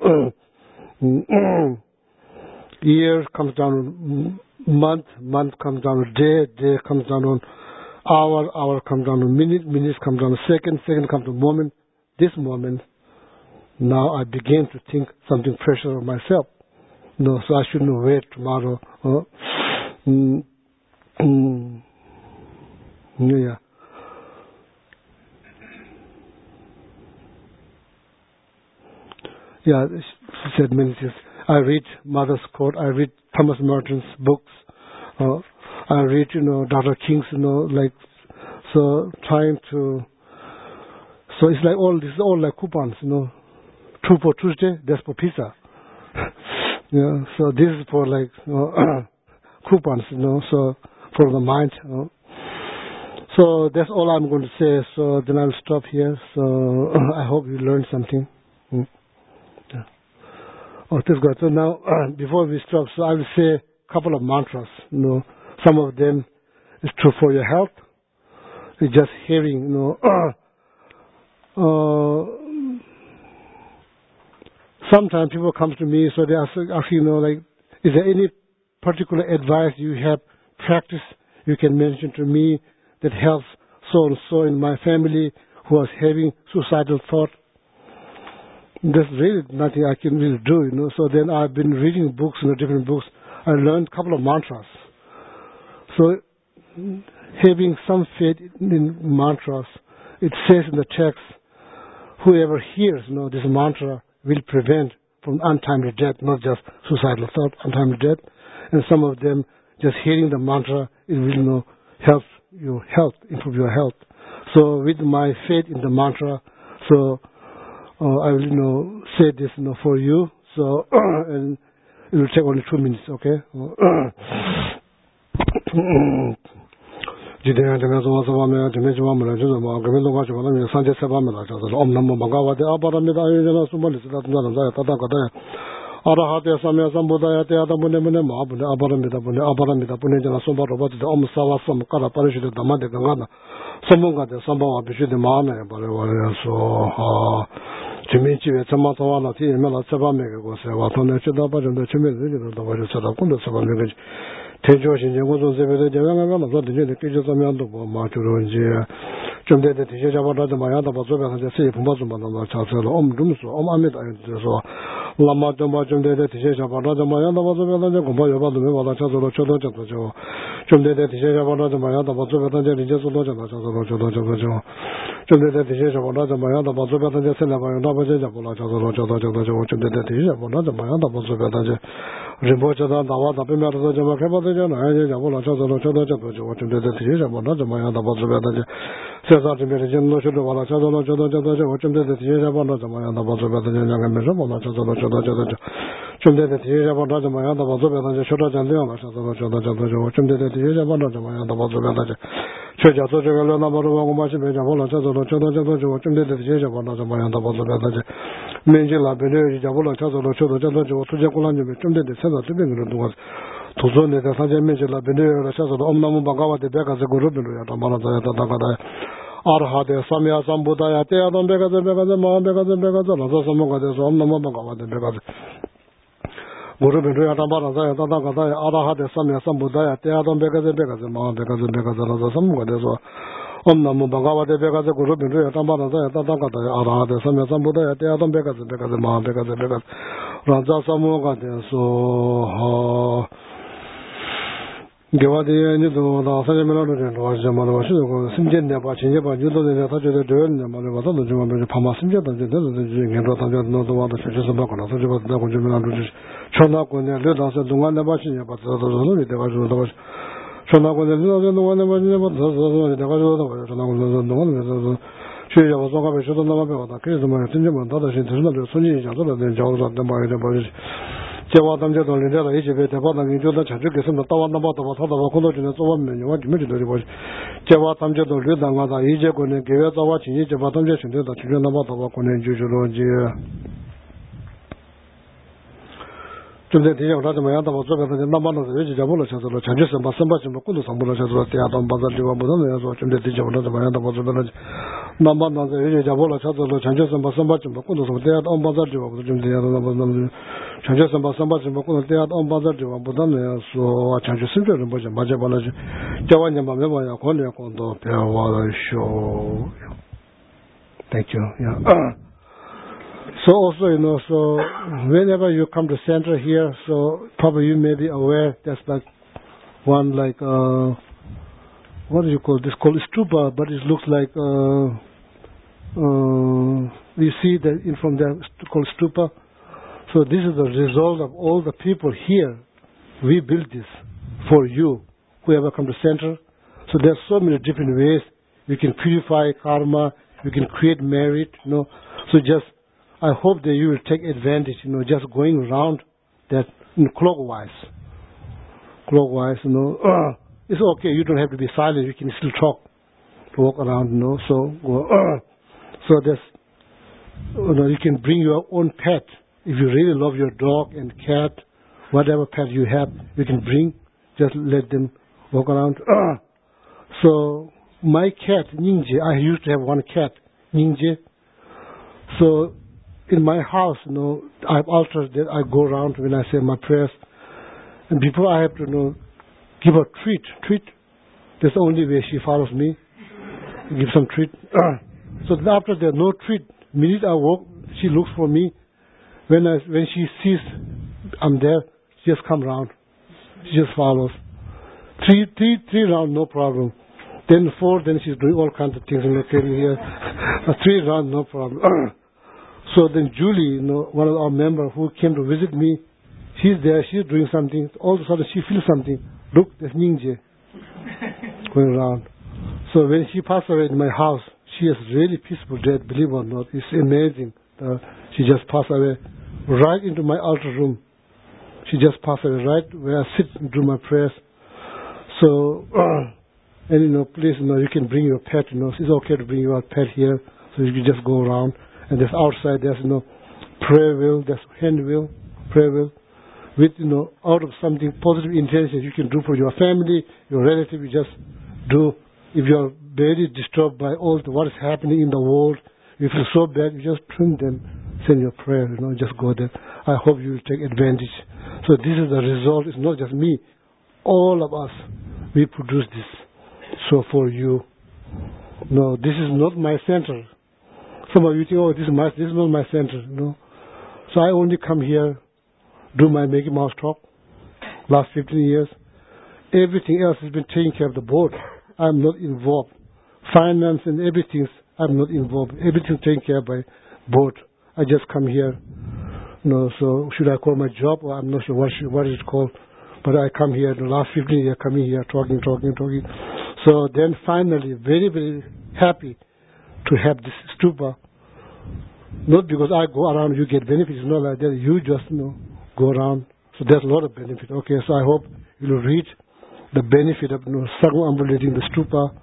Speaker 5: Year comes down on month, month comes down on day, day comes down on hour, hour comes down on minute, minutes come down on second, second comes to moment. This moment, now I begin to think something precious of myself. No, so I shouldn't wait tomorrow. Uh, mm, mm, yeah. Yeah, she said many things. I read Mother's quote. I read Thomas Merton's books. Uh, I read, you know, Doctor King's, you know, like, so trying to, so it's like all, this is all like coupons, you know. Two for Tuesday, that's for pizza. Yeah, so this is for like, you know, coupons, you know, so for the mind. You know. So that's all I'm going to say. So then I'll stop here. So I hope you learned something. Mm. Yeah. Oh, that's good. So now, uh, before we stop, so I will say a couple of mantras. You know, some of them is true for your health. It's just hearing, you know. uh, Sometimes people come to me, so they ask, ask, you know, like, is there any particular advice you have practiced you can mention to me that helps so and so in my family who is having suicidal thought? There's really nothing I can really do, you know. So then I've been reading books, you know, different books. I learned a couple of mantras. So having some faith in mantras, it says in the text, whoever hears, you know, this mantra will prevent from untimely death, not just suicidal thought, untimely death. And some of them, just hearing the mantra, it will, you know, help your health, improve your health. So with my faith in the mantra, so uh, I will, you know, say this, you know, for you. So and it will take only two minutes, okay? Jidaya Dana Zoma Savamea, Dimijamala, Juma, Gaminova, Sanjay Savamela, Om Namo Bangava, the Abaramida, Sumalis, Tatakadaya, Arahate, Samia, Sambudaya, Adamune, Abaramida, Abaramida, Punja, Sumba, the Om Sava, some Kara Parish, the Damade Gangana, Samunga, the Samba, Bishi, the Mane, but so Chimichi, Samatana, Mela Savamega, was a Watana Chidaba, and the Chimil, the Vaja Sadakunda Savamega. Tenjo Shinja was a very young the Kijos of Yando, Marturonjia, Jumde, the Tijabata, the Mayata, Bazoga, and the Sea from Bosman, Chancellor, Om Dumso, Om Amit, Lama Jumba, Jumde, the Tijabata, the Mayata, Bazoga, the Gomboya, the Meva, Chazo, Chodo, Chazo, Jumde, the Tijabata, the Mayata, Bazoga, the Jesu, Chazo, Chodo, Jumde, the Tijabata, the Mayata, Bazoga, the Senava, and Nabaja, Chazo, Chodo, Jumde, the Tijabata, the Mayata, Bazoga, Rimbocha, the Wata, Pimata, Jamaka, I will not Chodo, Chodo, Chodo, the Tijabata, the Mayata, Bazoga, says out to me, no Chodo, Chodo, Chodo, Chodo, the Tijabata, the Mayata, Bazoga, the Young Mesomo, Chodo, Chodo, Chodo, Chumde, the Tijabata, the Mayata, Bazoga, the Chodo, and Leona, Chodo, Chodo, Chodo, Chumde, the Tijabata, the Mayata, Bazoga, Church, Chodo, number of much, Chodo, Chodo, Chodo, Chumde, the Tijabata, the Mayata, Bazoga, Mangela, Benery, Javola, Chodo, Chodo, Chodo, Tujakulan, Chumde, the Senate, to be was. Tuzone the Saja Mangela, Benery, Chazo, Omnamu Bagawa, the Becca, the Gurubin, Yatamana, Takada, Arha, the Samia, Sambudaya, the Adam Becca, the Becca, the Mom Becca, the Becca, the Samoga, the Omnamu Bagawa, the Becca. Gurubin, Yatamana, Takada, Arha, the Samia, Sambudaya, the Adam Becca, the Becca, the Mom Becca, the Becca, the Samoga, the Omnamu Bagawa, the Becca, the Gurubin, Yatamana, Takada, Arha, the Samia, Sambudaya, the Adam Becca, the Becca, the Mom Becca, the Becca, Raja Samoga, so. Gavadi and the Sajaman was Jamala, Simjan, Pachinja, Judo, the Taja, the Malava, the Juma, Pamasinja, the Jing, and Rota, not the water churches of Bakana, such as the Jumana, Chona, when they lived on the one Bachinia, but the Luni, the Vajo, Chona, when they lived on the one Bachinia, the Vajo, the one, she was on a show of the case of my Tinjaman, the other international Sunni, the Jaws of the Marriage. Jawatan Jadon, the Egypt, the Bottom into the Church, the Tawan about the Kodo, the one minute, what you made it was 제와 담제도 르당하다 이제 거는 개회자와 진이 제와 담제 신대다 주변 나바다와 거는 주주로지 좀더 대장 라자 마야다 버저가 남만도 이제 잡으러 쳐서 전주서 마선바지 먹고도 상보러 쳐서 대야도 바자리와 뭐는 해서 좀더 대장 라자 마야다 버저가 남만도 이제 잡으러 쳐서 전주서 마선바지 먹고도 대야도 바자리와 뭐도 좀 대야도 남만 전주서 마선바지 먹고도 대야도 바자리와 뭐는 해서 전주 순별은 뭐죠 맞아 봐라지 저완냐 마음에 뭐야 권내 권도 배워와쇼 Thank you. Yeah. So also, you know, so whenever you come to center here, so probably you may be aware there's like one like, uh, what do you call this? Called stupa, but it looks like, uh, uh, you see that in from there called stupa. So this is the result of all the people here. We built this for you, whoever come to center. So there's so many different ways you can purify karma, you can create merit, you know. So just I hope that you will take advantage, you know, just going around that you know, clockwise. Clockwise, you know. Uh, it's okay, you don't have to be silent, you can still talk, walk around, you know. So, uh, so there's, you know, you can bring your own pet. If you really love your dog and cat, whatever pet you have, you can bring, just let them walk around. Uh, so, my cat, Ningje, I used to have one cat, Ningje. So, in my house, you know, I've altered that I go around when I say my prayers. And before I have to, you know, give her treat. Treat. That's the only way she follows me. Give some treat. So after there's no treat, minute I walk, she looks for me. When I when she sees I'm there, she just come around. She just follows. Three, three, three rounds, no problem. Then four, then she's doing all kinds of things. You know, came here. Three rounds, no problem. So then Julie, you know, one of our members who came to visit me, she's there, she's doing something. All of a sudden she feels something. Look, there's Ningje going around. So when she passed away in my house, she is really peaceful dead, believe it or not. It's amazing. Uh, she just passed away right into my altar room. She just passed away right where I sit and do my prayers. So, uh, and you know, please, you know, you can bring your pet, you know, it's okay to bring your pet here, so you can just go around. And there's outside, there's, you know, prayer wheel, there's hand wheel, prayer wheel, with, you know, out of something positive intention you can do for your family, your relative, you just do. If you're very disturbed by all the, what is happening in the world, you feel so bad, you just print them, send your prayer, you know, just go there. I hope you will take advantage. So this is the result, it's not just me, all of us, we produce this. So for you, no, this is not my center. Some of you think, oh, this is, my, this is not my center, you know. So I only come here, do my Mickey Mouse talk, last fifteen years. Everything else has been taken care of the board. I'm not involved. Finance and everything, I'm not involved. Everything taken care of by board. I just come here, you know, so should I call my job? Or I'm not sure what, should, what is it called. But I come here, the last fifteen years, coming here, talking, talking, talking. So then finally, very, very happy to have this stupa. Not because I go around, you get benefits, not like that. You just, you know, go around. So there's a lot of benefit. Okay, so I hope you'll read the benefit of, you know, circumambulating the stupa.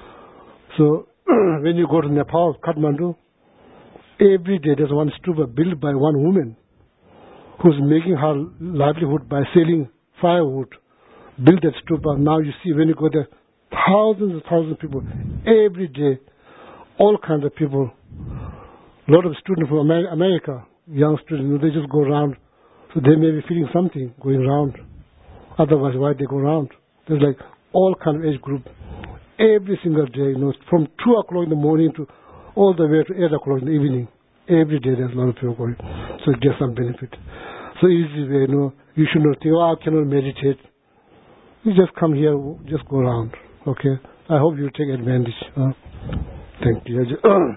Speaker 5: So when you go to Nepal, Kathmandu, every day there's one stupa built by one woman who's making her livelihood by selling firewood. Build that stupa. Now you see when you go there, thousands and thousands of people every day. All kinds of people, a lot of students from America, young students, they just go around. So they may be feeling something going around. Otherwise, why they go around? There's like all kind of age group. Every single day, you know, from two o'clock in the morning to all the way to eight o'clock in the evening. Every day there's a lot of people going. So it gets some benefit. So easy way, you know, you should not think, oh, I cannot meditate. You just come here, just go around. Okay? I hope you take advantage. Huh? Thank you.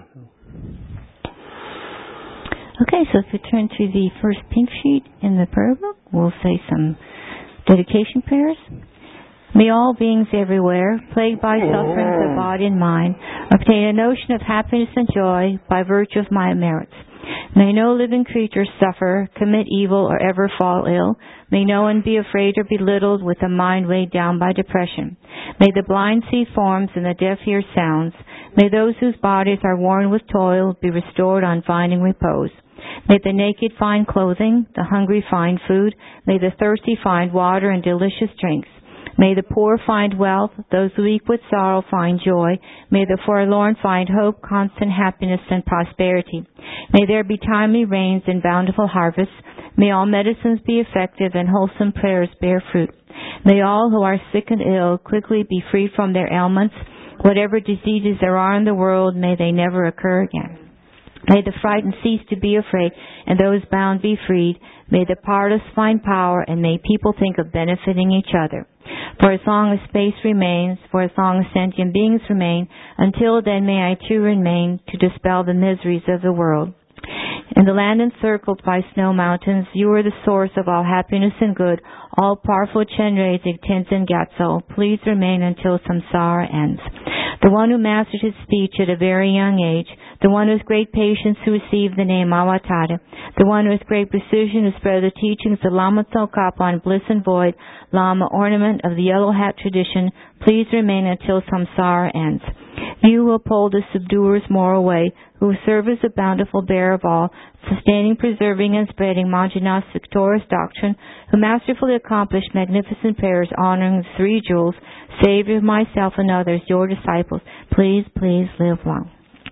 Speaker 1: Okay, so if we turn to the first pink sheet in the prayer book, we'll say some dedication prayers. May all beings everywhere, plagued by sufferings of body and mind, obtain a notion of happiness and joy by virtue of my merits. May no living creature suffer, commit evil, or ever fall ill. May no one be afraid or belittled with a mind weighed down by depression. May the blind see forms and the deaf hear sounds. May those whose bodies are worn with toil be restored on finding repose. May the naked find clothing, the hungry find food. May the thirsty find water and delicious drinks. May the poor find wealth, those who weep with sorrow find joy. May the forlorn find hope, constant happiness, and prosperity. May there be timely rains and bountiful harvests. May all medicines be effective and wholesome prayers bear fruit. May all who are sick and ill quickly be freed from their ailments. Whatever diseases there are in the world, may they never occur again. May the frightened cease to be afraid, and those bound be freed. May the powerless find power, and may people think of benefiting each other. For as long as space remains, for as long as sentient beings remain, until then may I too remain to dispel the miseries of the world. In the land encircled by snow mountains, you are the source of all happiness and good. All powerful Chenrei, Tenzin Gyatso, please remain until samsara ends. The one who mastered his speech at a very young age, the one who has great patience who received the name Awatada, the one who has great precision who spread the teachings of Lama Tsongkhapa on bliss and void, Lama ornament of the yellow hat tradition, please remain until samsara ends. You who uphold the subduer's moral way, who serve as the bountiful bearer of all, sustaining, preserving, and spreading Manjunath's victorious doctrine, who masterfully accomplished magnificent prayers honoring the three jewels, Savior of myself and others, your disciples, please, please live long.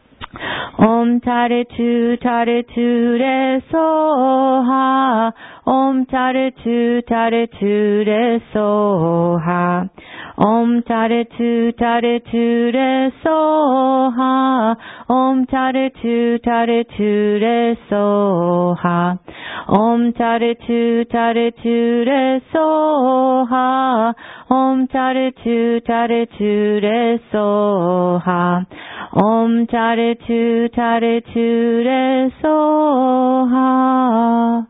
Speaker 1: Om Tare Tu Tare Tu Re Soha. Om Tare Tu Tare Tu Re Soha. Om Tare Tu Tare Tu Re Soha. Om Tare Tu Tare Tu Re Soha. Om Tare Tu Tare Tu Re Soha. Om Tare Tu Tare Tu Re Soha. Om Tare Tu Tare Tu Re Soha.